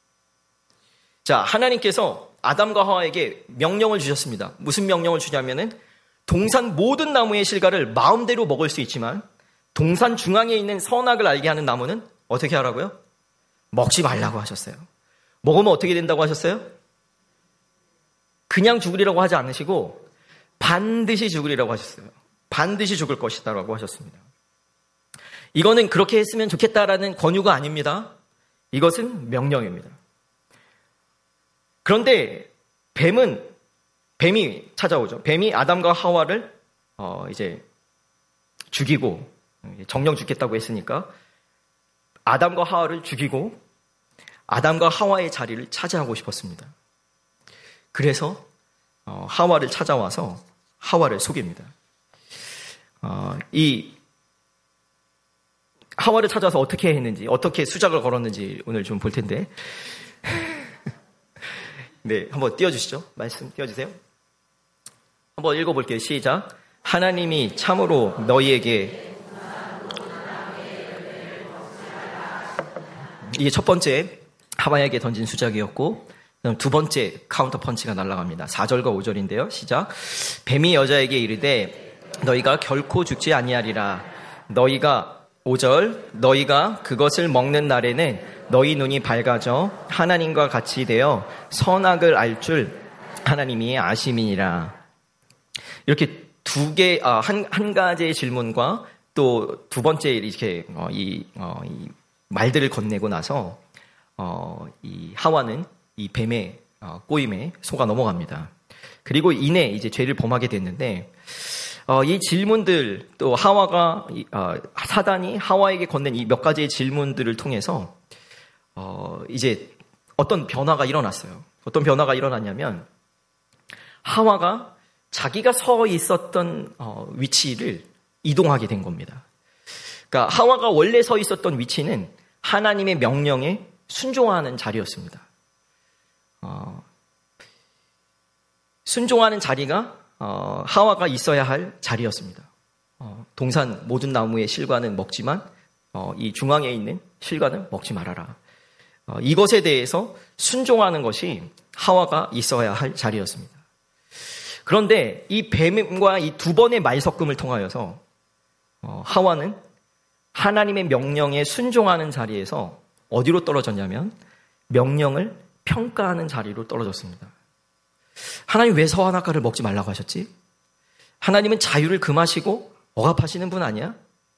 자, 하나님께서 아담과 하와에게 명령을 주셨습니다. 무슨 명령을 주냐면은 동산 모든 나무의 실과를 마음대로 먹을 수 있지만 동산 중앙에 있는 선악을 알게 하는 나무는 어떻게 하라고요? 먹지 말라고 하셨어요. 먹으면 어떻게 된다고 하셨어요? 그냥 죽으리라고 하지 않으시고 반드시 죽으리라고 하셨어요. 반드시 죽을 것이다라고 하셨습니다. 이거는 그렇게 했으면 좋겠다라는 권유가 아닙니다. 이것은 명령입니다. 그런데 뱀이 찾아오죠. 뱀이 아담과 하와를 이제 죽이고 정령 죽겠다고 했으니까 아담과 하와를 죽이고 아담과 하와의 자리를 차지하고 싶었습니다. 그래서 하와를 찾아와서 하와를 속입니다. 이 하와를 찾아서 어떻게 했는지, 어떻게 수작을 걸었는지 오늘 좀 볼 텐데. 네, 한번 띄워주시죠. 말씀 띄워주세요. 한번 읽어볼게요. 시작. 하나님이 참으로 너희에게, 이게 첫 번째 하와에게 던진 수작이었고, 두 번째 카운터 펀치가 날아갑니다. 4절과 5절인데요. 시작. 뱀이 여자에게 이르되 너희가 결코 죽지 아니하리라. 너희가 5절 너희가 그것을 먹는 날에는 너희 눈이 밝아져 하나님과 같이 되어 선악을 알 줄 하나님이 아심이니라. 이렇게 한 가지의 질문과 또 두 번째 이렇게 이 말들을 건네고 나서 이 하와는 이 뱀의 꼬임에 속아 넘어갑니다. 그리고 이내 이제 죄를 범하게 됐는데 이 질문들 또 사단이 하와에게 건넨 이 몇 가지의 질문들을 통해서 이제 어떤 변화가 일어났어요. 어떤 변화가 일어났냐면 하와가 자기가 서 있었던 위치를 이동하게 된 겁니다. 그러니까 하와가 원래 서 있었던 위치는 하나님의 명령에 순종하는 자리였습니다. 순종하는 자리가 하와가 있어야 할 자리였습니다. 동산 모든 나무의 실과는 먹지만 이 중앙에 있는 실과는 먹지 말아라. 이것에 대해서 순종하는 것이 하와가 있어야 할 자리였습니다. 그런데 이 뱀과 이 두 번의 말 섞음을 통하여서 하와는 하나님의 명령에 순종하는 자리에서 어디로 떨어졌냐면 명령을 평가하는 자리로 떨어졌습니다. 하나님 왜 선악과를 먹지 말라고 하셨지? 하나님은 자유를 금하시고 억압하시는 분 아니야?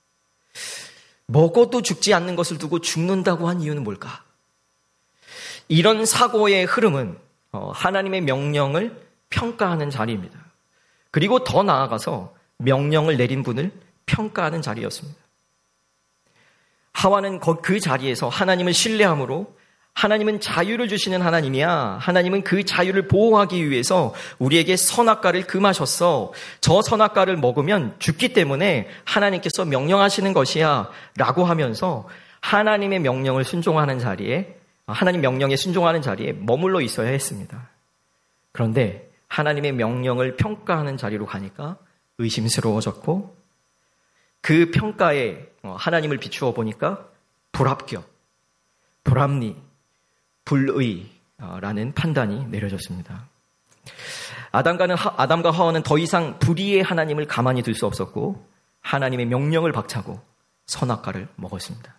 먹어도 죽지 않는 것을 두고 죽는다고 한 이유는 뭘까? 이런 사고의 흐름은 하나님의 명령을 평가하는 자리입니다. 그리고 더 나아가서 명령을 내린 분을 평가하는 자리였습니다. 하와는 그 자리에서 하나님을 신뢰함으로 하나님은 자유를 주시는 하나님이야. 하나님은 그 자유를 보호하기 위해서 우리에게 선악과를 금하셨어. 저 선악과를 먹으면 죽기 때문에 하나님께서 명령하시는 것이야. 라고 하면서 하나님의 명령을 순종하는 자리에, 하나님 명령에 순종하는 자리에 머물러 있어야 했습니다. 그런데 하나님의 명령을 평가하는 자리로 가니까 의심스러워졌고, 그 평가에 하나님을 비추어 보니까 불합격, 불합리, 불의라는 판단이 내려졌습니다. 아담과 하와는 더 이상 불의의 하나님을 가만히 둘 수 없었고 하나님의 명령을 박차고 선악과를 먹었습니다.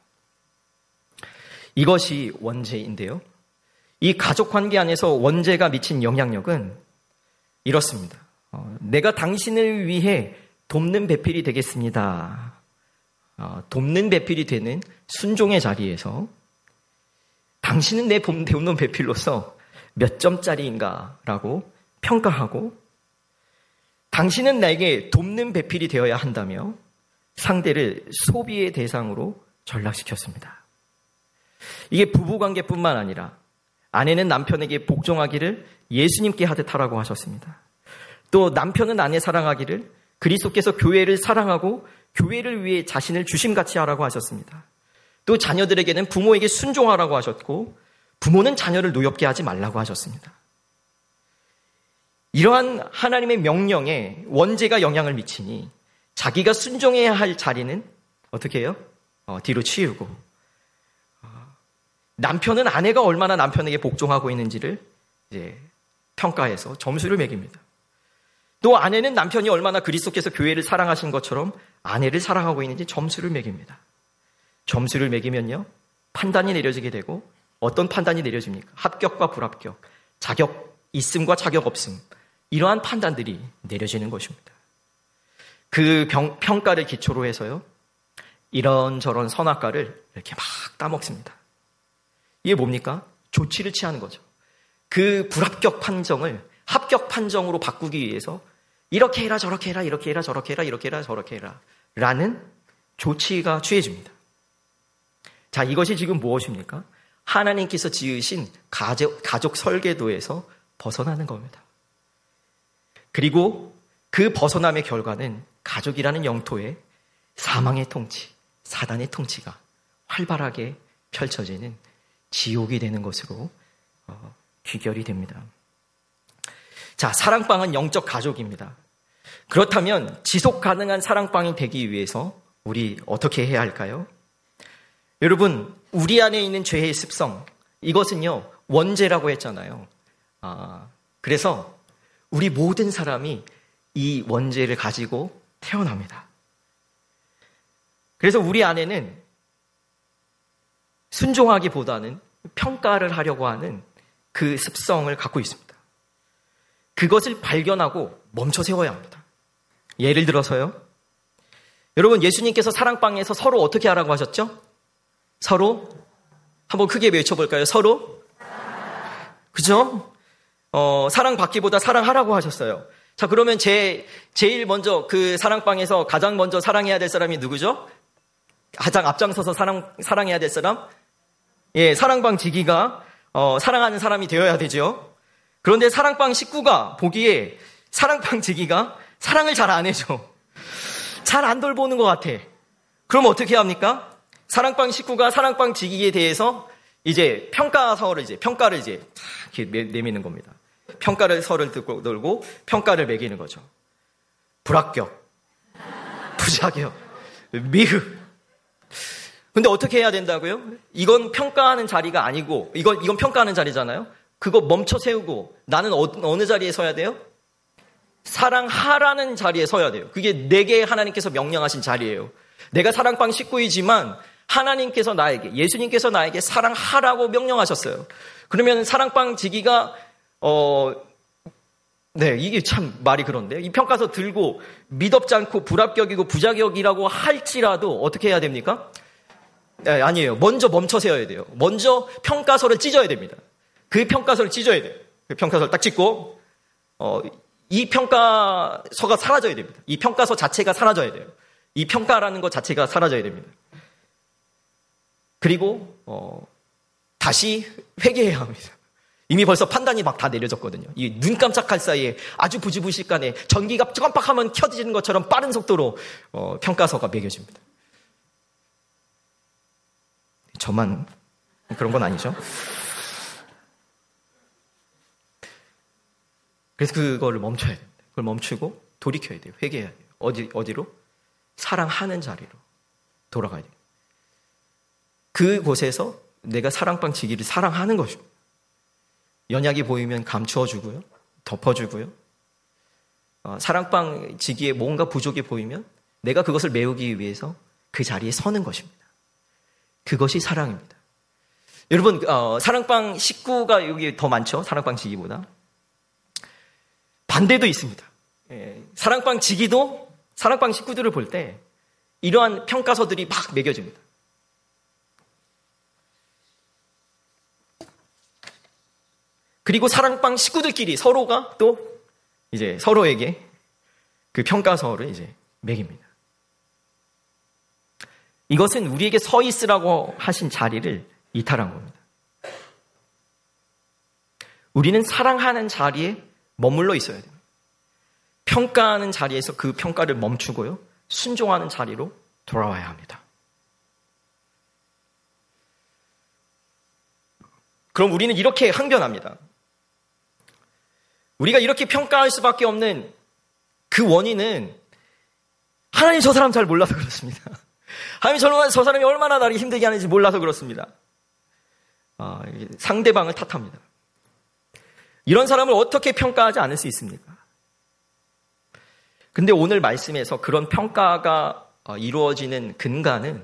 이것이 원죄인데요. 이 가족관계 안에서 원죄가 미친 영향력은 이렇습니다. 내가 당신을 위해 돕는 배필이 되겠습니다. 돕는 배필이 되는 순종의 자리에서 당신은 내 돕는 배필로서 몇 점짜리인가라고 평가하고, 당신은 나에게 돕는 배필이 되어야 한다며 상대를 소비의 대상으로 전락시켰습니다. 이게 부부관계뿐만 아니라 아내는 남편에게 복종하기를 예수님께 하듯 하라고 하셨습니다. 또 남편은 아내 사랑하기를 그리스도께서 교회를 사랑하고 교회를 위해 자신을 주심같이 하라고 하셨습니다. 또 자녀들에게는 부모에게 순종하라고 하셨고 부모는 자녀를 노엽게 하지 말라고 하셨습니다. 이러한 하나님의 명령에 원죄가 영향을 미치니 자기가 순종해야 할 자리는 어떻게 해요? 뒤로 치우고, 남편은 아내가 얼마나 남편에게 복종하고 있는지를 이제 평가해서 점수를 매깁니다. 또 아내는 남편이 얼마나 그리스도께서 교회를 사랑하신 것처럼 아내를 사랑하고 있는지 점수를 매깁니다. 점수를 매기면요, 판단이 내려지게 되고, 어떤 판단이 내려집니까? 합격과 불합격, 자격 있음과 자격 없음, 이러한 판단들이 내려지는 것입니다. 그 평가를 기초로 해서요, 이런저런 선악과를 이렇게 막 따먹습니다. 이게 뭡니까? 조치를 취하는 거죠. 그 불합격 판정을 합격 판정으로 바꾸기 위해서 이렇게 해라 저렇게 해라 이렇게 해라 저렇게 해라 이렇게 해라 저렇게 해라 라는 조치가 취해집니다. 자, 이것이 지금 무엇입니까? 하나님께서 지으신 가족 설계도에서 벗어나는 겁니다. 그리고 그 벗어남의 결과는 가족이라는 영토에 사망의 통치, 사단의 통치가 활발하게 펼쳐지는 지옥이 되는 것으로 귀결이 됩니다. 자, 사랑방은 영적 가족입니다. 그렇다면 지속 가능한 사랑방이 되기 위해서 우리 어떻게 해야 할까요? 여러분, 우리 안에 있는 죄의 습성, 이것은요, 원죄라고 했잖아요. 그래서 우리 모든 사람이 이 원죄를 가지고 태어납니다. 그래서 우리 안에는 순종하기보다는 평가를 하려고 하는 그 습성을 갖고 있습니다. 그것을 발견하고 멈춰 세워야 합니다. 예를 들어서요, 여러분, 예수님께서 사랑방에서 서로 어떻게 하라고 하셨죠? 서로 한번 크게 외쳐볼까요? 서로, 그죠? 사랑받기보다 사랑하라고 하셨어요. 자, 그러면 제일 먼저 그 사랑방에서 가장 먼저 사랑해야 될 사람이 누구죠? 가장 앞장서서 사랑해야 될 사람? 예, 사랑방 지기가 사랑하는 사람이 되어야 되죠. 그런데 사랑방 식구가 보기에 사랑방 지기가 사랑을 잘 안 해줘. 잘 안 돌보는 것 같아. 그럼 어떻게 합니까? 사랑방 식구가 사랑방 지기에 대해서 이제 평가를 이렇게 내미는 겁니다. 평가서를 들고 평가를 매기는 거죠. 불합격, 부자격, 미흡. 근데 어떻게 해야 된다고요? 이건 평가하는 자리가 아니고, 이건 평가하는 자리잖아요? 그거 멈춰 세우고, 나는 어느 자리에 서야 돼요? 사랑하라는 자리에 서야 돼요. 그게 내게 하나님께서 명령하신 자리예요. 내가 사랑방 식구이지만, 하나님께서 나에게, 예수님께서 나에게 사랑하라고 명령하셨어요. 그러면 사랑방 지기가, 이게 참 말이 그런데, 이 평가서 들고 미덥지 않고 불합격이고 부자격이라고 할지라도 어떻게 해야 됩니까? 네, 아니에요. 먼저 멈춰 세워야 돼요. 먼저 평가서를 찢어야 됩니다. 그 평가서를 찢어야 돼요. 평가서를 딱 찍고 이 평가서가 사라져야 됩니다. 이 평가서 자체가 사라져야 돼요. 이 평가라는 것 자체가 사라져야 됩니다. 그리고 다시 회개해야 합니다. 이미 벌써 판단이 막 다 내려졌거든요. 이 눈 깜짝할 사이에 아주 부지부식간에 전기가 깜빡하면 켜지는 것처럼 빠른 속도로 평가서가 매겨집니다. 저만 그런 건 아니죠. 그래서 그거를 멈춰야 됩니다. 그걸 멈추고 돌이켜야 돼요. 회개해야 돼요. 어디로? 사랑하는 자리로 돌아가야 돼요. 그곳에서 내가 사랑방 지기를 사랑하는 것입니다. 연약이 보이면 감추어주고요. 덮어주고요. 사랑방 지기에 뭔가 부족이 보이면 내가 그것을 메우기 위해서 그 자리에 서는 것입니다. 그것이 사랑입니다. 여러분, 사랑방 식구가 여기 더 많죠? 사랑방 지기보다. 반대도 있습니다. 사랑방 지기도 사랑방 식구들을 볼 때 이러한 평가서들이 막 매겨집니다. 그리고 사랑방 식구들끼리 서로가 또 이제 서로에게 그 평가서를 이제 매깁니다. 이것은 우리에게 서 있으라고 하신 자리를 이탈한 겁니다. 우리는 사랑하는 자리에 머물러 있어야 됩니다. 평가하는 자리에서 그 평가를 멈추고요. 순종하는 자리로 돌아와야 합니다. 그럼 우리는 이렇게 항변합니다. 우리가 이렇게 평가할 수밖에 없는 그 원인은 하나님 저 사람 잘 몰라서 그렇습니다. 하나님 저 사람이 얼마나 나를 힘들게 하는지 몰라서 그렇습니다. 상대방을 탓합니다. 이런 사람을 어떻게 평가하지 않을 수 있습니까? 근데 오늘 말씀에서 그런 평가가 이루어지는 근간은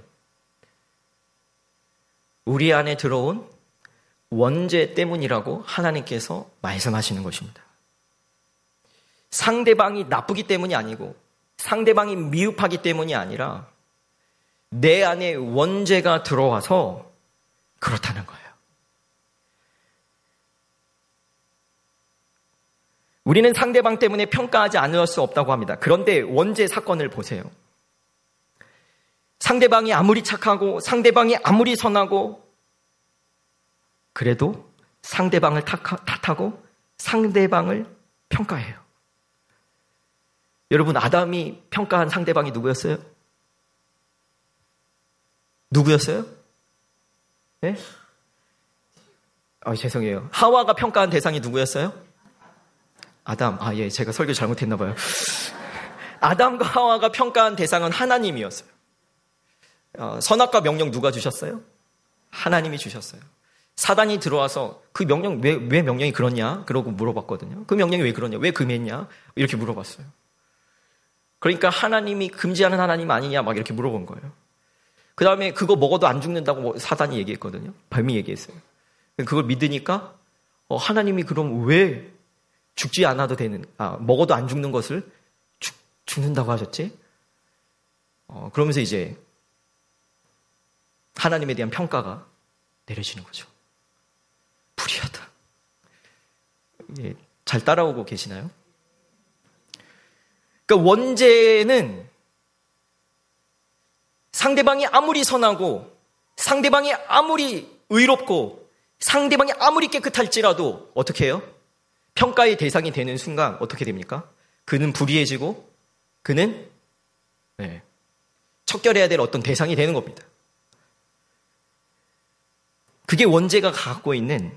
우리 안에 들어온 원죄 때문이라고 하나님께서 말씀하시는 것입니다. 상대방이 나쁘기 때문이 아니고 상대방이 미흡하기 때문이 아니라 내 안에 원죄가 들어와서 그렇다는 거예요. 우리는 상대방 때문에 평가하지 않을 수 없다고 합니다. 그런데 원죄 사건을 보세요. 상대방이 아무리 착하고 상대방이 아무리 선하고 그래도 상대방을 탓하고 상대방을 평가해요. 여러분, 아담이 평가한 상대방이 누구였어요? 누구였어요? 네? 죄송해요. 하와가 평가한 대상이 누구였어요? 아담. 예, 제가 설교 잘못했나 봐요. 아담과 하와가 평가한 대상은 하나님이었어요. 선악과 명령 누가 주셨어요? 하나님이 주셨어요. 사단이 들어와서 그 명령 왜 명령이 그렇냐? 그러고 물어봤거든요. 그 명령이 왜 그러냐? 왜 금했냐? 이렇게 물어봤어요. 그러니까 하나님이 금지하는 하나님 아니냐? 막 이렇게 물어본 거예요. 그 다음에 그거 먹어도 안 죽는다고 사단이 얘기했거든요. 뱀이 얘기했어요. 그걸 믿으니까 하나님이 그럼 왜 죽지 않아도 되는, 먹어도 안 죽는 것을 죽는다고 하셨지? 그러면서 이제 하나님에 대한 평가가 내려지는 거죠. 불의하다. 예, 잘 따라오고 계시나요? 그러니까 원죄는 상대방이 아무리 선하고 상대방이 아무리 의롭고 상대방이 아무리 깨끗할지라도 어떻게 해요? 평가의 대상이 되는 순간 어떻게 됩니까? 그는 불의해지고 그는 척결해야 될 어떤 대상이 되는 겁니다. 그게 원죄가 갖고 있는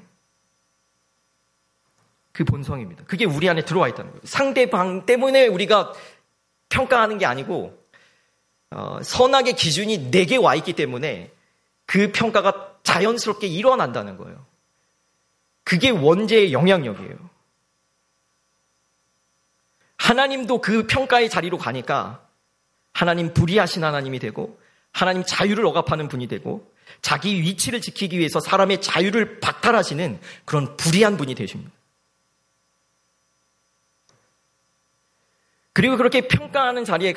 그 본성입니다. 그게 우리 안에 들어와 있다는 거예요. 상대방 때문에 우리가 평가하는 게 아니고 선악의 기준이 내게 와 있기 때문에 그 평가가 자연스럽게 일어난다는 거예요. 그게 원죄의 영향력이에요. 하나님도 그 평가의 자리로 가니까 하나님 불의하신 하나님이 되고 하나님 자유를 억압하는 분이 되고 자기 위치를 지키기 위해서 사람의 자유를 박탈하시는 그런 불의한 분이 되십니다. 그리고 그렇게 평가하는 자리에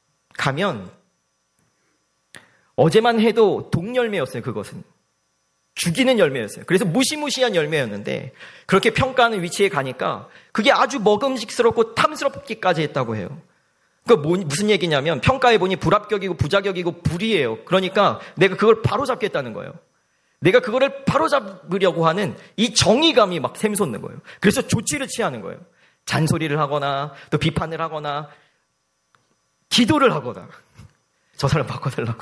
가면 어제만 해도 독열매였어요. 그것은 죽이는 열매였어요. 그래서 무시무시한 열매였는데 그렇게 평가하는 위치에 가니까 그게 아주 먹음직스럽고 탐스럽기까지 했다고 해요. 그러니까 무슨 얘기냐면 평가해 보니 불합격이고 부자격이고 불이에요. 그러니까 내가 그걸 바로잡겠다는 거예요. 내가 그거를 바로잡으려고 하는 이 정의감이 막 샘솟는 거예요. 그래서 조치를 취하는 거예요. 잔소리를 하거나 또 비판을 하거나 기도를 하거나 저 사람 바꿔달라고.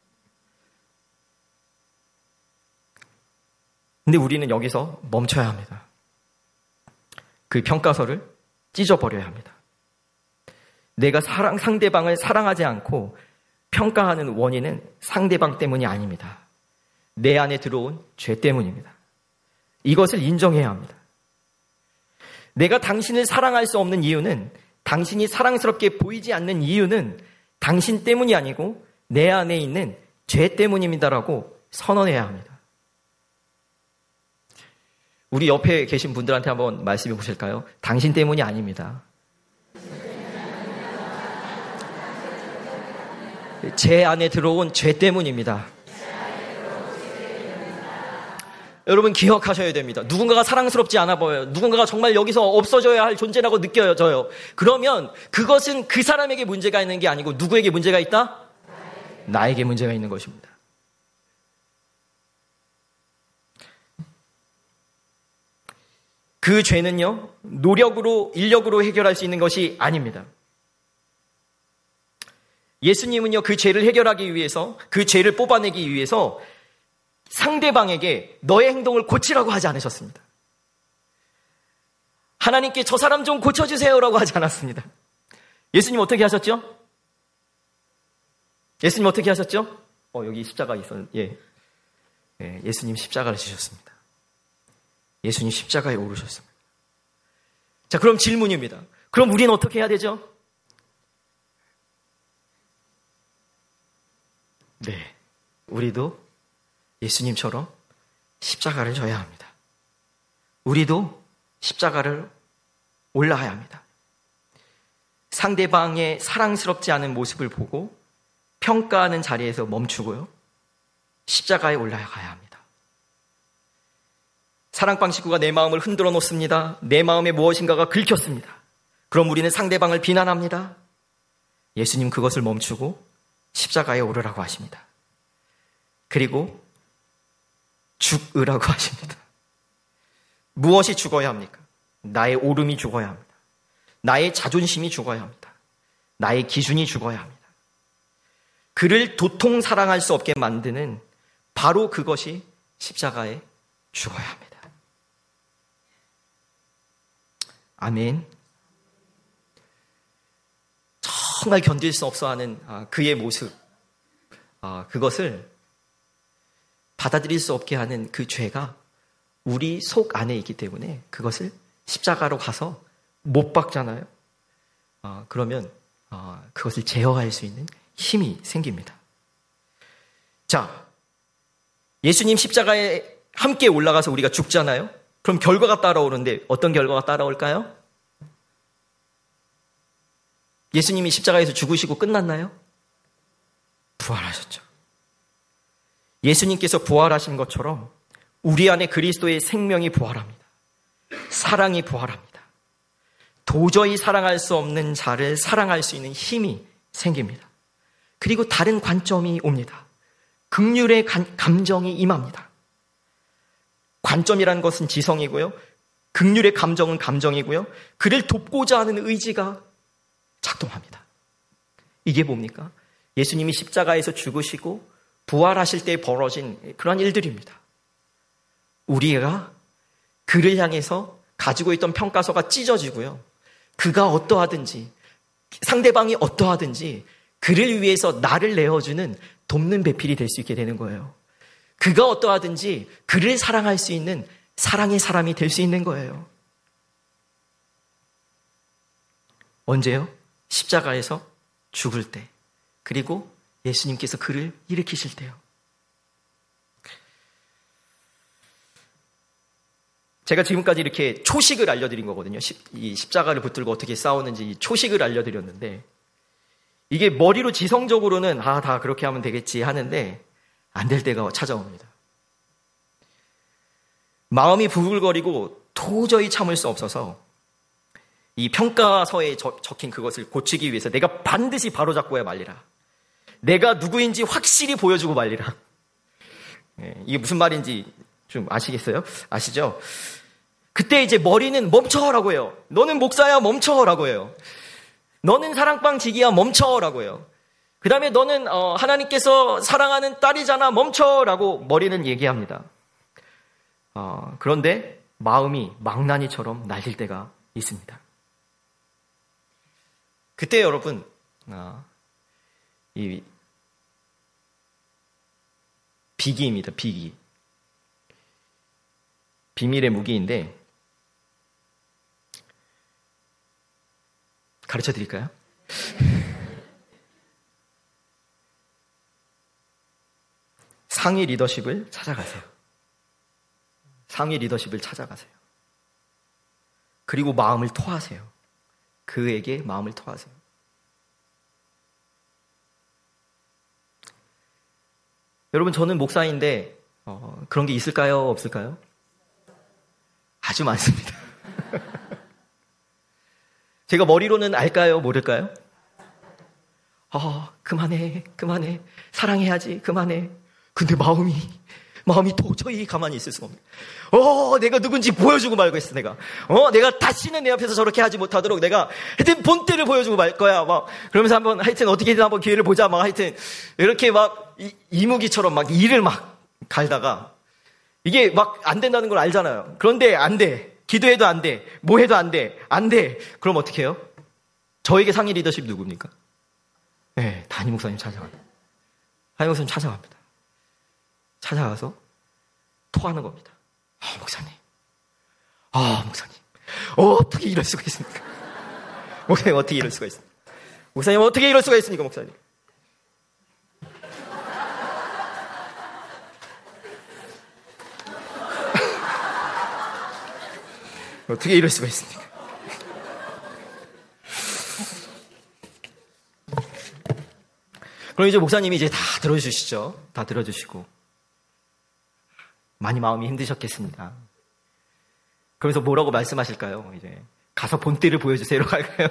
근데 우리는 여기서 멈춰야 합니다. 그 평가서를 찢어버려야 합니다. 내가 상대방을 사랑하지 않고 평가하는 원인은 상대방 때문이 아닙니다. 내 안에 들어온 죄 때문입니다. 이것을 인정해야 합니다. 내가 당신을 사랑할 수 없는 이유는, 당신이 사랑스럽게 보이지 않는 이유는 당신 때문이 아니고 내 안에 있는 죄 때문입니다라고 선언해야 합니다. 우리 옆에 계신 분들한테 한번 말씀해 보실까요? 당신 때문이 아닙니다. 제 안에 들어온 죄 때문입니다. 여러분 기억하셔야 됩니다. 누군가가 사랑스럽지 않아 보여요. 누군가가 정말 여기서 없어져야 할 존재라고 느껴져요. 그러면 그것은 그 사람에게 문제가 있는 게 아니고 누구에게 문제가 있다? 나에게 문제가 있는 것입니다. 그 죄는요, 노력으로, 인력으로 해결할 수 있는 것이 아닙니다. 예수님은요, 그 죄를 해결하기 위해서, 그 죄를 뽑아내기 위해서 상대방에게 너의 행동을 고치라고 하지 않으셨습니다. 하나님께 저 사람 좀 고쳐주세요라고 하지 않았습니다. 예수님 어떻게 하셨죠? 예수님 어떻게 하셨죠? 여기 십자가 있었는데, 예수님 십자가를 지셨습니다. 예수님 십자가에 오르셨습니다. 자, 그럼 질문입니다. 그럼 우리는 어떻게 해야 되죠? 네, 우리도 예수님처럼 십자가를 져야 합니다. 우리도 십자가를 올라야 합니다. 상대방의 사랑스럽지 않은 모습을 보고 평가하는 자리에서 멈추고요, 십자가에 올라가야 합니다. 사랑방 식구가 내 마음을 흔들어 놓습니다. 내 마음에 무엇인가가 긁혔습니다. 그럼 우리는 상대방을 비난합니다. 예수님 그것을 멈추고 십자가에 오르라고 하십니다. 그리고 죽으라고 하십니다. 무엇이 죽어야 합니까? 나의 오름이 죽어야 합니다. 나의 자존심이 죽어야 합니다. 나의 기준이 죽어야 합니다. 그를 도통 사랑할 수 없게 만드는 바로 그것이 십자가에 죽어야 합니다. 아멘. 정말 견딜 수 없어 하는 그의 모습, 그것을 받아들일 수 없게 하는 그 죄가 우리 속 안에 있기 때문에 그것을 십자가로 가서 못 박잖아요. 그러면 그것을 제어할 수 있는 힘이 생깁니다. 자, 예수님 십자가에 함께 올라가서 우리가 죽잖아요. 그럼 결과가 따라오는데 어떤 결과가 따라올까요? 예수님이 십자가에서 죽으시고 끝났나요? 부활하셨죠. 예수님께서 부활하신 것처럼 우리 안에 그리스도의 생명이 부활합니다. 사랑이 부활합니다. 도저히 사랑할 수 없는 자를 사랑할 수 있는 힘이 생깁니다. 그리고 다른 관점이 옵니다. 긍휼의 감정이 임합니다. 관점이라는 것은 지성이고요, 긍휼의 감정은 감정이고요, 그를 돕고자 하는 의지가 작동합니다. 이게 뭡니까? 예수님이 십자가에서 죽으시고 부활하실 때 벌어진 그런 일들입니다. 우리가 그를 향해서 가지고 있던 평가서가 찢어지고요, 그가 어떠하든지 상대방이 어떠하든지 그를 위해서 나를 내어주는 돕는 배필이 될 수 있게 되는 거예요. 그가 어떠하든지 그를 사랑할 수 있는 사랑의 사람이 될 수 있는 거예요. 언제요? 십자가에서 죽을 때, 그리고 예수님께서 그를 일으키실 때요. 제가 지금까지 이렇게 초식을 알려드린 거거든요. 이 십자가를 붙들고 어떻게 싸우는지 초식을 알려드렸는데, 이게 머리로 지성적으로는 다 그렇게 하면 되겠지 하는데 안 될 때가 찾아옵니다. 마음이 부글거리고 도저히 참을 수 없어서 이 평가서에 적힌 그것을 고치기 위해서 내가 반드시 바로잡고야 말리라. 내가 누구인지 확실히 보여주고 말리라. 이게 무슨 말인지 좀 아시겠어요? 아시죠? 그때 이제 머리는 멈춰라고 해요. 너는 목사야 멈춰라고 해요. 너는 사랑방 지기야 멈춰라고 해요. 그 다음에 너는 하나님께서 사랑하는 딸이잖아 멈춰라고 머리는 얘기합니다. 그런데 마음이 망나니처럼 날릴 때가 있습니다. 그때 여러분 이 비기입니다. 비기. 비밀의 무기인데 가르쳐 드릴까요? 상위 리더십을 찾아가세요. 상위 리더십을 찾아가세요. 그리고 마음을 토하세요. 그에게 마음을 토하세요. 여러분, 저는 목사인데 그런 게 있을까요? 없을까요? 아주 많습니다. 제가 머리로는 알까요? 모를까요? 그만해. 사랑해야지. 그만해. 근데 마음이 도저히 가만히 있을 수가 없네. 내가 누군지 보여주고 말겠어, 내가. 내가 다시는 내 앞에서 저렇게 하지 못하도록 내가 하여튼 본때를 보여주고 말 거야. 그러면서 한번 하여튼 어떻게든 한번 기회를 보자. 하여튼 이렇게 이무기처럼 일을 갈다가 이게 안 된다는 걸 알잖아요. 그런데 안 돼. 기도해도 안 돼. 뭐 해도 안 돼. 안 돼. 그럼 어떻게 해요? 저에게 상위 리더십 누굽니까? 네, 담임 목사님 찾아갑니다. 담임 목사님 찾아갑니다. 찾아가서 토하는 겁니다. 목사님. 어떻게 이럴 수가 있습니까? 목사님, 어떻게 이럴 수가 있습니까? 목사님, 어떻게 이럴 수가 있습니까, 목사님? 어떻게 이럴 수가 있습니까? 그럼 이제 목사님이 이제 다 들어주시죠. 다 들어주시고. 많이 마음이 힘드셨겠습니다. 그러면서 뭐라고 말씀하실까요? 이제 가서 본때를 보여주세요. 할까요?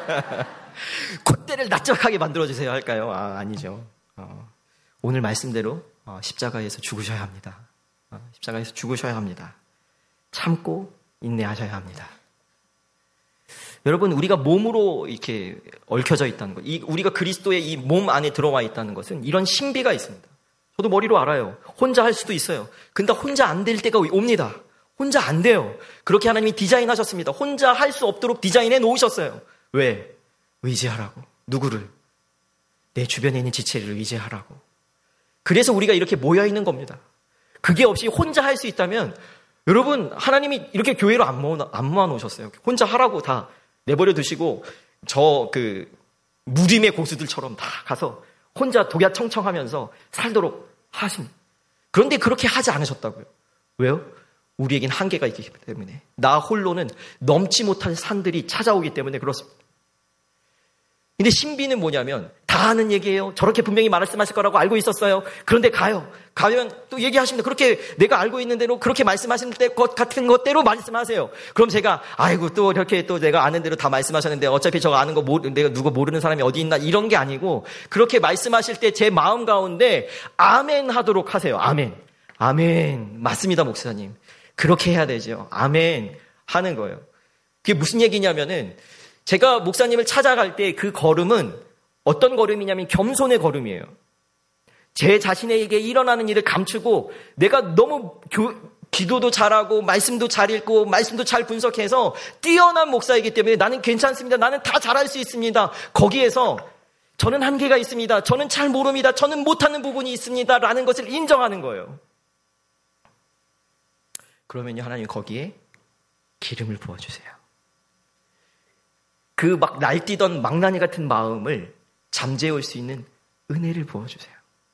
콧대를 납작하게 만들어주세요. 할까요? 아니죠. 오늘 말씀대로 십자가에서 죽으셔야 합니다. 십자가에서 죽으셔야 합니다. 참고 인내하셔야 합니다. 여러분, 우리가 몸으로 이렇게 얽혀져 있다는 것, 우리가 그리스도의 이 몸 안에 들어와 있다는 것은 이런 신비가 있습니다. 저도 머리로 알아요. 혼자 할 수도 있어요. 근데 혼자 안 될 때가 옵니다. 혼자 안 돼요. 그렇게 하나님이 디자인하셨습니다. 혼자 할 수 없도록 디자인해 놓으셨어요. 왜? 의지하라고. 누구를? 내 주변에 있는 지체를 의지하라고. 그래서 우리가 이렇게 모여있는 겁니다. 그게 없이 혼자 할 수 있다면 여러분, 하나님이 이렇게 교회로 안 모아놓으셨어요. 혼자 하라고 다 내버려 두시고 무림의 고수들처럼 다 가서 혼자 독야청청하면서 살도록 하십니다. 그런데 그렇게 하지 않으셨다고요. 왜요? 우리에겐 한계가 있기 때문에. 나 홀로는 넘지 못할 산들이 찾아오기 때문에 그렇습니다. 근데 신비는 뭐냐면 다 하는 얘기예요. 저렇게 분명히 말씀하실 거라고 알고 있었어요. 그런데 가면 또 얘기하십니다. 그렇게 내가 알고 있는 대로 그렇게 말씀하시는 것 같은 것대로 말씀하세요. 그럼 제가 또 이렇게 또 내가 아는 대로 다 말씀하셨는데 어차피 저거 아는 거 내가 누가 모르는 사람이 어디 있나 이런 게 아니고 그렇게 말씀하실 때 제 마음 가운데 아멘 하도록 하세요. 아멘. 맞습니다, 목사님. 그렇게 해야 되죠. 아멘 하는 거예요. 그게 무슨 얘기냐면은 제가 목사님을 찾아갈 때 그 걸음은 어떤 걸음이냐면 겸손의 걸음이에요. 제 자신에게 일어나는 일을 감추고 내가 너무 기도도 잘하고 말씀도 잘 읽고 말씀도 잘 분석해서 뛰어난 목사이기 때문에 나는 괜찮습니다. 나는 다 잘할 수 있습니다. 거기에서 저는 한계가 있습니다. 저는 잘 모릅니다. 저는 못하는 부분이 있습니다. 라는 것을 인정하는 거예요. 그러면요, 하나님 거기에 기름을 부어주세요. 그 날뛰던 망나니 같은 마음을 잠재울 수 있는 은혜를 부어주세요.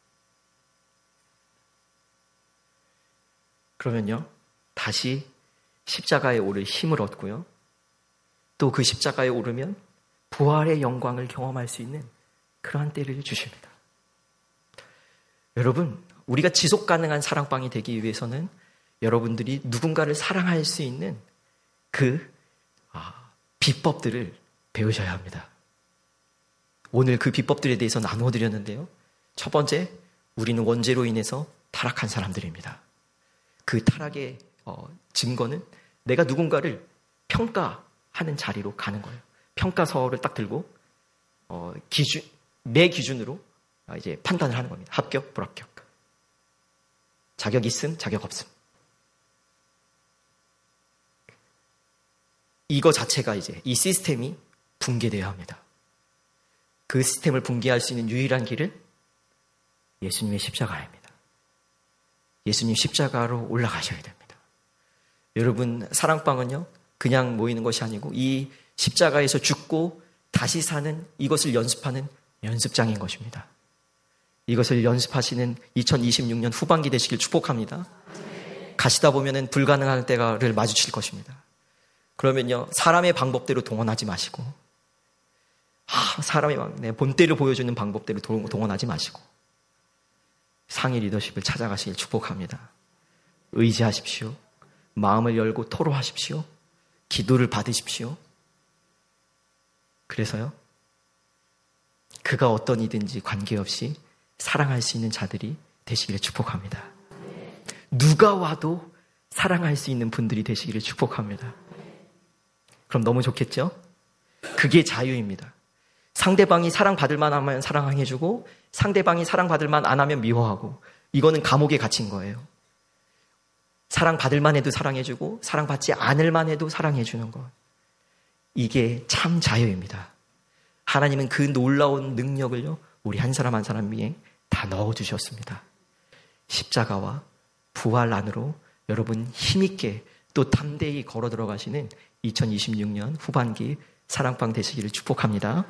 그러면요, 다시 십자가에 오를 힘을 얻고요. 또 그 십자가에 오르면 부활의 영광을 경험할 수 있는 그러한 때를 주십니다. 여러분, 우리가 지속 가능한 사랑방이 되기 위해서는 여러분들이 누군가를 사랑할 수 있는 그 비법들을 배우셔야 합니다. 오늘 그 비법들에 대해서 나누어 드렸는데요. 첫 번째, 우리는 원죄로 인해서 타락한 사람들입니다. 그 타락의 증거는 내가 누군가를 평가하는 자리로 가는 거예요. 평가서를 딱 들고 내 기준으로 이제 판단을 하는 겁니다. 합격, 불합격. 자격 있음, 자격 없음. 이거 자체가 이제 이 시스템이 붕괴되어야 합니다. 그 시스템을 붕괴할 수 있는 유일한 길은 예수님의 십자가입니다. 예수님 십자가로 올라가셔야 됩니다. 여러분, 사랑방은요, 그냥 모이는 것이 아니고 이 십자가에서 죽고 다시 사는 이것을 연습하는 연습장인 것입니다. 이것을 연습하시는 2026년 후반기 되시길 축복합니다. 가시다 보면은 불가능한 때를 마주칠 것입니다. 그러면요, 사람의 방법대로 동원하지 마시고, 사람의 내 본때를 보여주는 방법대로 동원하지 마시고, 상위 리더십을 찾아가시길 축복합니다. 의지하십시오. 마음을 열고 토로하십시오. 기도를 받으십시오. 그래서요, 그가 어떤 이든지 관계없이 사랑할 수 있는 자들이 되시기를 축복합니다. 누가 와도 사랑할 수 있는 분들이 되시기를 축복합니다. 그럼 너무 좋겠죠? 그게 자유입니다. 상대방이 사랑받을 만하면 사랑해주고 상대방이 사랑받을 만 안 하면 미워하고, 이거는 감옥에 갇힌 거예요. 사랑받을 만해도 사랑해주고 사랑받지 않을 만해도 사랑해주는 것, 이게 참 자유입니다. 하나님은 그 놀라운 능력을요, 우리 한 사람 한 사람 위에 다 넣어주셨습니다. 십자가와 부활 안으로 여러분 힘있게 또 담대히 걸어 들어가시는 2026년 후반기 사랑방 되시기를 축복합니다.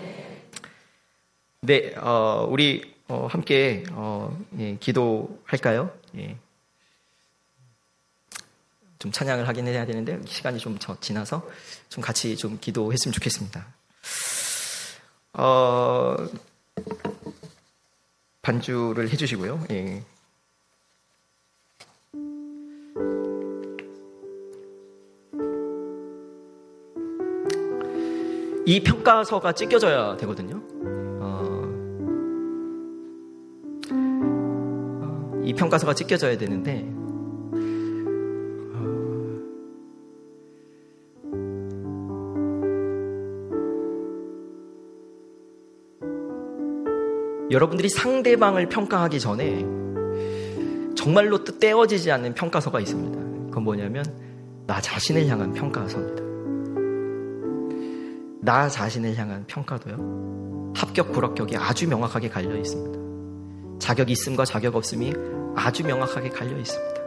네, 우리 함께 기도할까요? 예. 좀 찬양을 하긴 해야 되는데 시간이 좀 지나서 좀 같이 좀 기도했으면 좋겠습니다. 반주를 해주시고요. 예. 이 평가서가 찢겨져야 되거든요. 이 평가서가 찢겨져야 되는데, 여러분들이 상대방을 평가하기 전에 정말로 또 떼어지지 않는 평가서가 있습니다. 그건 뭐냐면 나 자신을 향한 평가서입니다. 나 자신을 향한 평가도요, 합격, 불합격이 아주 명확하게 갈려 있습니다. 자격 있음과 자격 없음이 아주 명확하게 갈려 있습니다.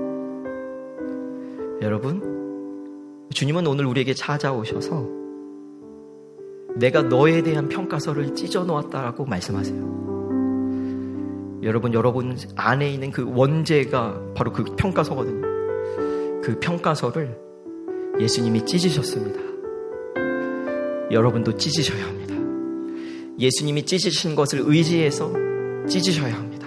여러분, 주님은 오늘 우리에게 찾아오셔서 내가 너에 대한 평가서를 찢어놓았다라고 말씀하세요. 여러분 안에 있는 그 원죄가 바로 그 평가서거든요. 그 평가서를 예수님이 찢으셨습니다. 여러분도 찢으셔야 합니다. 예수님이 찢으신 것을 의지해서 찢으셔야 합니다.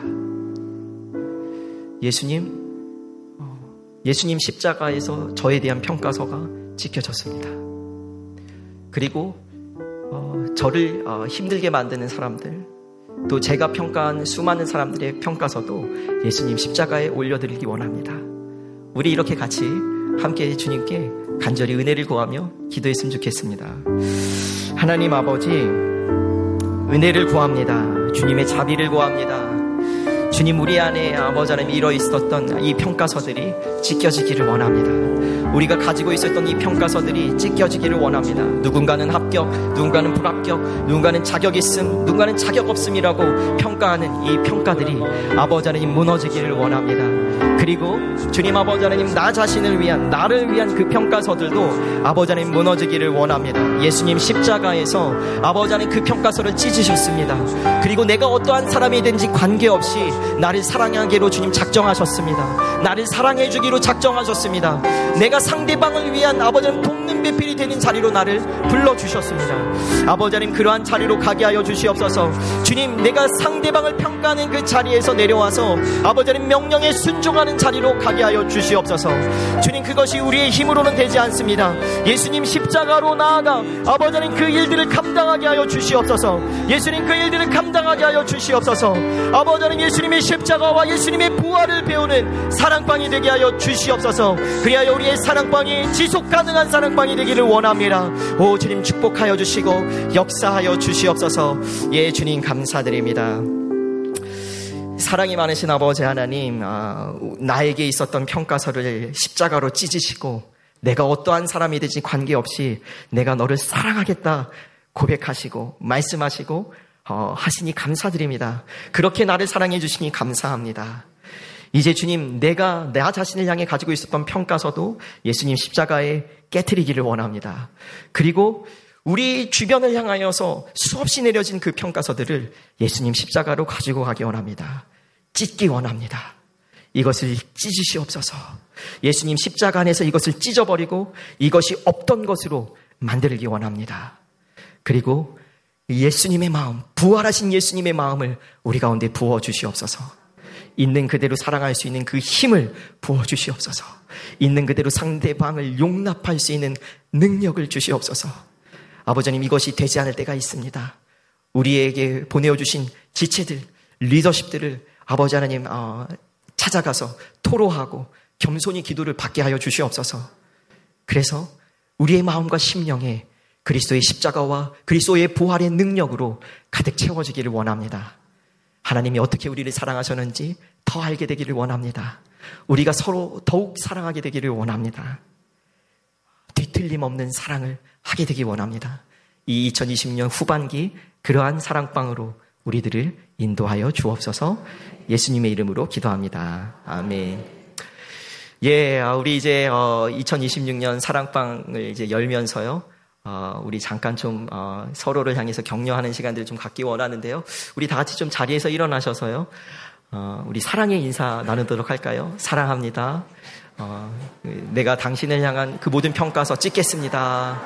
예수님 십자가에서 저에 대한 평가서가 찢겨졌습니다. 그리고 저를 힘들게 만드는 사람들, 또 제가 평가한 수많은 사람들의 평가서도 예수님 십자가에 올려드리기 원합니다. 우리 이렇게 같이 함께 주님께 간절히 은혜를 구하며 기도했으면 좋겠습니다. 하나님 아버지, 은혜를 구합니다. 주님의 자비를 구합니다. 주님, 우리 안에 아버지 하나님 일어 있었던 이 평가서들이 찢겨지기를 원합니다. 우리가 가지고 있었던 이 평가서들이 찢겨지기를 원합니다. 누군가는 합격, 누군가는 불합격, 누군가는 자격 있음, 누군가는 자격 없음이라고 평가하는 이 평가들이 아버지 하나님 무너지기를 원합니다. 그리고 주님 아버지 하나님, 나 자신을 위한, 나를 위한 그 평가서들도 아버지 하나님 무너지기를 원합니다. 예수님 십자가에서 아버지 하나님 그 평가서를 찢으셨습니다. 그리고 내가 어떠한 사람이든지 관계없이 나를 사랑하기로 주님 작정하셨습니다. 나를 사랑해 주기로 작정하셨습니다. 내가 상대방을 위한 아버지 하나님 돕는 쌍배필이 되는 자리로 나를 불러주셨습니다. 아버지 하나님, 그러한 자리로 가게 하여 주시옵소서. 주님, 내가 상대방을 평가하는 그 자리에서 내려와서 아버지 하나님 명령에 순종하는 자리로 가게 하여 주시옵소서. 주님, 그것이 우리의 힘으로는 되지 않습니다. 예수님 십자가로 나아가 아버지 하나님 그 일들을 감당하게 하여 주시옵소서. 예수님 그 일들을 감당하게 하여 주시옵소서. 아버지 하나님, 예수님의 십자가와 예수님의 부활을 배우는 사랑방이 되게 하여 주시옵소서. 그리하여 우리의 사랑방이 지속 가능한 사랑방이 되기를 원합니다. 오 주님, 축복하여 주시고 역사하여 주시옵소서. 예 주님, 감사드립니다. 사랑이 많으신 아버지 하나님, 나에게 있었던 평가서를 십자가로 찢으시고 내가 어떠한 사람이 되지 관계없이 내가 너를 사랑하겠다 고백하시고 말씀하시고 하시니 감사드립니다. 그렇게 나를 사랑해 주시니 감사합니다. 이제 주님, 내가 나 자신을 향해 가지고 있었던 평가서도 예수님 십자가에 깨트리기를 원합니다. 그리고 우리 주변을 향하여서 수없이 내려진 그 평가서들을 예수님 십자가로 가지고 가기 원합니다. 찢기 원합니다. 이것을 찢으시옵소서. 예수님 십자가 안에서 이것을 찢어버리고 이것이 없던 것으로 만들기 원합니다. 그리고 예수님의 마음, 부활하신 예수님의 마음을 우리 가운데 부어주시옵소서. 있는 그대로 사랑할 수 있는 그 힘을 부어주시옵소서. 있는 그대로 상대방을 용납할 수 있는 능력을 주시옵소서. 아버지님, 이것이 되지 않을 때가 있습니다. 우리에게 보내어주신 지체들, 리더십들을 아버지 하나님 찾아가서 토로하고 겸손히 기도를 받게 하여 주시옵소서. 그래서 우리의 마음과 심령에 그리스도의 십자가와 그리스도의 부활의 능력으로 가득 채워지기를 원합니다. 하나님이 어떻게 우리를 사랑하셨는지 더 알게 되기를 원합니다. 우리가 서로 더욱 사랑하게 되기를 원합니다. 뒤틀림 없는 사랑을 하게 되기 원합니다. 이 2020년 후반기 그러한 사랑방으로 우리들을 인도하여 주옵소서. 예수님의 이름으로 기도합니다. 아멘. 예, 우리 이제 2026년 사랑방을 이제 열면서요. 우리 잠깐 좀 서로를 향해서 격려하는 시간들을 좀 갖기 원하는데요. 우리 다 같이 좀 자리에서 일어나셔서요. 우리 사랑의 인사 나누도록 할까요? 사랑합니다. 내가 당신을 향한 그 모든 평가서 찍겠습니다.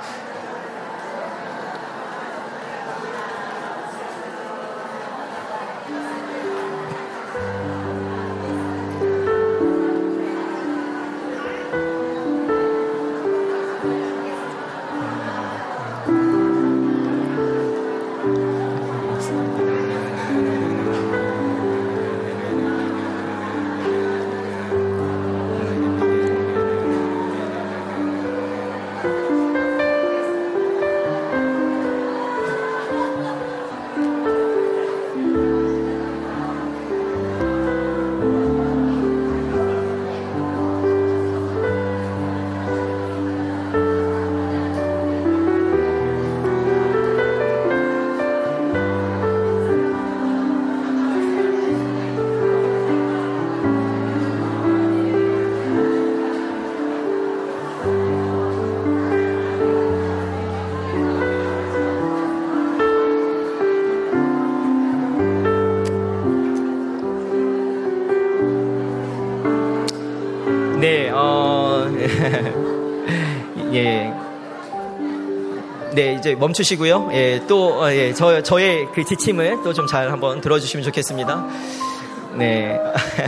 네, 이제 멈추시고요. 예, 또, 저의 그 지침을 또 좀 잘 한번 들어주시면 좋겠습니다. 네.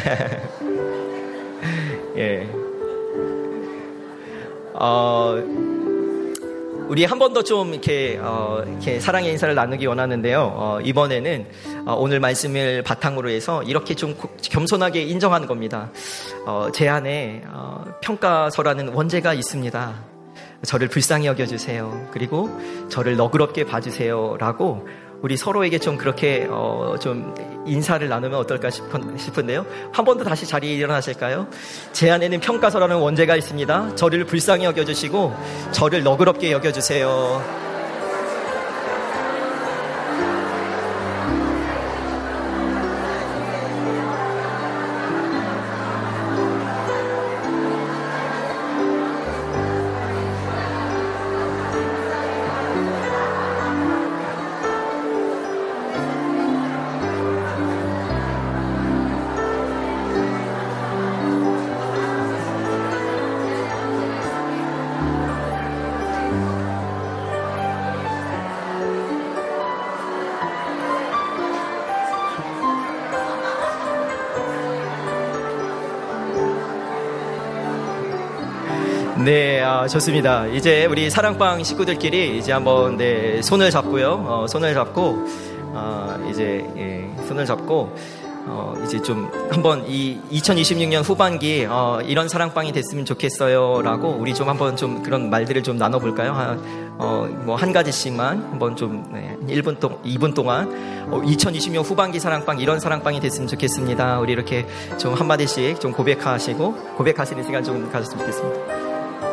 예. 우리 한 번 더 좀 이렇게 사랑의 인사를 나누기 원하는데요. 이번에는 오늘 말씀을 바탕으로 해서 이렇게 좀 겸손하게 인정하는 겁니다. 제 안에 평가서라는 원죄가 있습니다. 저를 불쌍히 여겨주세요. 그리고 저를 너그럽게 봐주세요. 라고 우리 서로에게 좀 그렇게 좀 인사를 나누면 어떨까 싶은데요. 한 번 더 다시 자리에 일어나실까요? 제 안에는 평가서라는 원죄가 있습니다. 저를 불쌍히 여겨주시고 저를 너그럽게 여겨주세요. 네, 좋습니다. 이제 우리 사랑방 식구들끼리 이제 한번 손을 잡고요. 손을 잡고 손을 잡고 이제 좀 한번 이 2026년 후반기 이런 사랑방이 됐으면 좋겠어요라고 우리 좀 한번 좀 그런 말들을 좀 나눠볼까요? 뭐 한 가지씩만 한번 좀 2분 동안 2026년 후반기 사랑방 이런 사랑방이 됐으면 좋겠습니다. 우리 이렇게 좀 한마디씩 좀 고백하시는 시간 좀 가졌으면 좋겠습니다.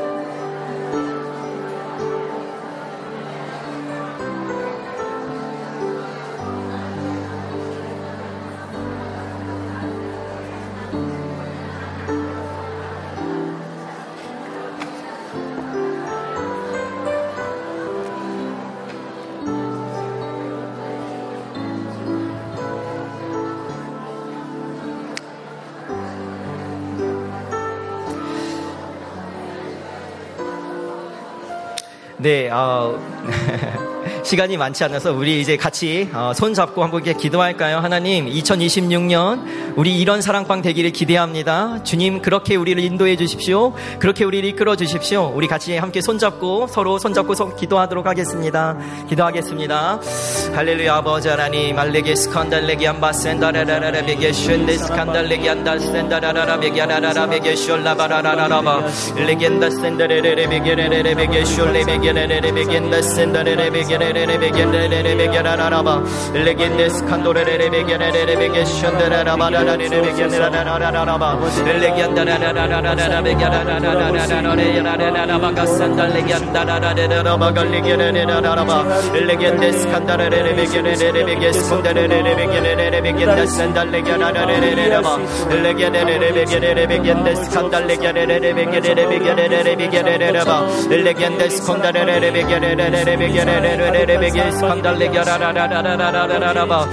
네, 시간이 많지 않아서 우리 이제 같이 손 잡고 한번 이렇게 기도할까요? 하나님, 2026년 우리 이런 사랑방 되기를 기대합니다. 주님, 그렇게 우리를 인도해 주십시오. 그렇게 우리를 이끌어 주십시오. 우리 같이 함께 손 잡고 서로 손 잡고 기도하도록 하겠습니다. 기도하겠습니다. 할렐루야. 아버지 하나님, 알레게 스칸달레기 암바센다라라라 베게 쉔데 스칸달레기 안달센다라라라 베게 아라라라 베게 숄라바라라라바 레겐다 센다레레레 베게레레 베게 숄레 베게레레 베겐다 센다레레 베게레레 베게레레 베게라라라바 레겐데 스칸도레레 베게레레 베게 션데라라바라라레 베게라라라라바 레겐다라라라라라 베게라라라라라라라라바 산달레기 안다라라라라바 갈레게레레라라바 레겐데 스칸다레레 베게레레 베게 스콘데레레 베게레레 베겐다 센달레게라라레레라바 레게레레 베게레레 베겐데 스칸달레게레레 베게레레 베게레레 베게레레라바 레겐데 스콘다레레 베게레레 베게레레 베게 스칸달레게라라라라라라라바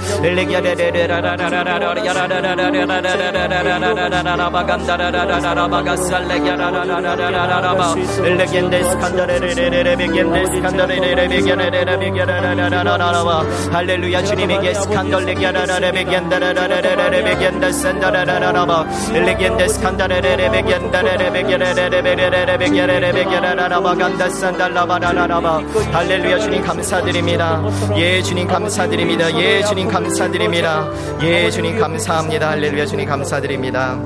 레게레레라라라라라라라라라라라라라바 간다라라라라바 가살레게라라라라라라바 레겐데 스칸다레레레 베겐데 스칸다레레 베게레레 베게레레라라라바 할렐루야. 주님에게 스칸달레게라라레 베겐다라라라레 베겐다 센다라라라바 레겐데 스칸다레레 베겐다레레 베게레레 베게레레 베게레레 베게라라라바 간다 산달라바라라바 할렐루야. 주님 감사드립니다. 예, 주님 감사드립니다. 예, 주님 감사드립니다. 예, 주님 감사합니다. 할렐루야. 주님 감사드립니다.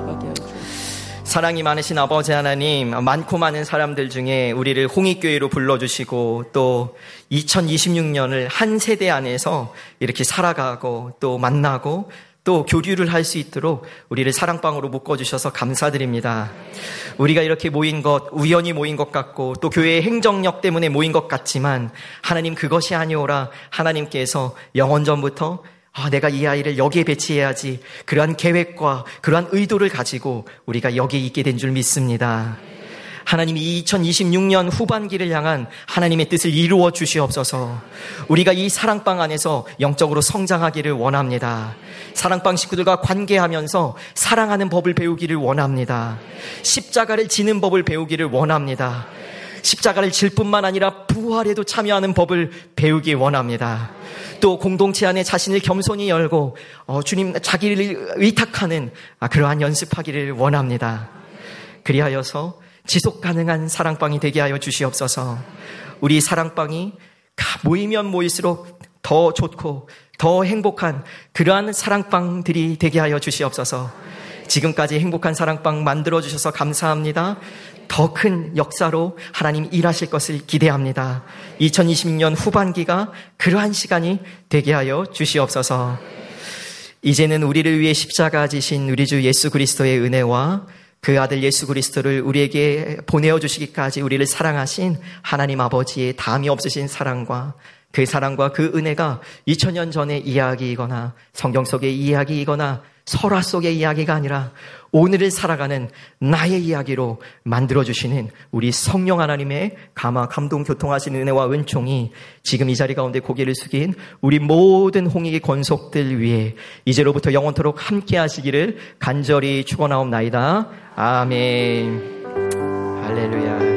사랑이 많으신 아버지 하나님, 많고 많은 사람들 중에 우리를 홍익교회로 불러주시고 또 2026년을 한 세대 안에서 이렇게 살아가고 또 만나고 또 교류를 할 수 있도록 우리를 사랑방으로 묶어주셔서 감사드립니다. 우리가 이렇게 모인 것, 우연히 모인 것 같고 또 교회의 행정력 때문에 모인 것 같지만 하나님, 그것이 아니오라. 하나님께서 영원전부터 내가 이 아이를 여기에 배치해야지, 그러한 계획과 그러한 의도를 가지고 우리가 여기에 있게 된 줄 믿습니다. 하나님이 2026년 후반기를 향한 하나님의 뜻을 이루어 주시옵소서. 우리가 이 사랑방 안에서 영적으로 성장하기를 원합니다. 사랑방 식구들과 관계하면서 사랑하는 법을 배우기를 원합니다. 십자가를 지는 법을 배우기를 원합니다. 십자가를 질 뿐만 아니라 부활에도 참여하는 법을 배우기 원합니다. 또 공동체 안에 자신을 겸손히 열고 주님 자기를 의탁하는 그러한 연습하기를 원합니다. 그리하여서 지속 가능한 사랑방이 되게 하여 주시옵소서. 우리 사랑방이 모이면 모일수록 더 좋고 더 행복한 그러한 사랑방들이 되게 하여 주시옵소서. 지금까지 행복한 사랑방 만들어주셔서 감사합니다. 더 큰 역사로 하나님 일하실 것을 기대합니다. 2026년 후반기가 그러한 시간이 되게 하여 주시옵소서. 이제는 우리를 위해 십자가 지신 우리 주 예수 그리스도의 은혜와 그 아들 예수 그리스도를 우리에게 보내어 주시기까지 우리를 사랑하신 하나님 아버지의 담이 없으신 사랑과 그 은혜가 2000년 전의 이야기이거나 성경 속의 이야기이거나 설화 속의 이야기가 아니라 오늘을 살아가는 나의 이야기로 만들어주시는 우리 성령 하나님의 감화, 감동, 교통하시는 은혜와 은총이 지금 이 자리 가운데 고개를 숙인 우리 모든 홍익의 권속들 위해 이제로부터 영원토록 함께 하시기를 간절히 축원하옵나이다. 아멘. 할렐루야.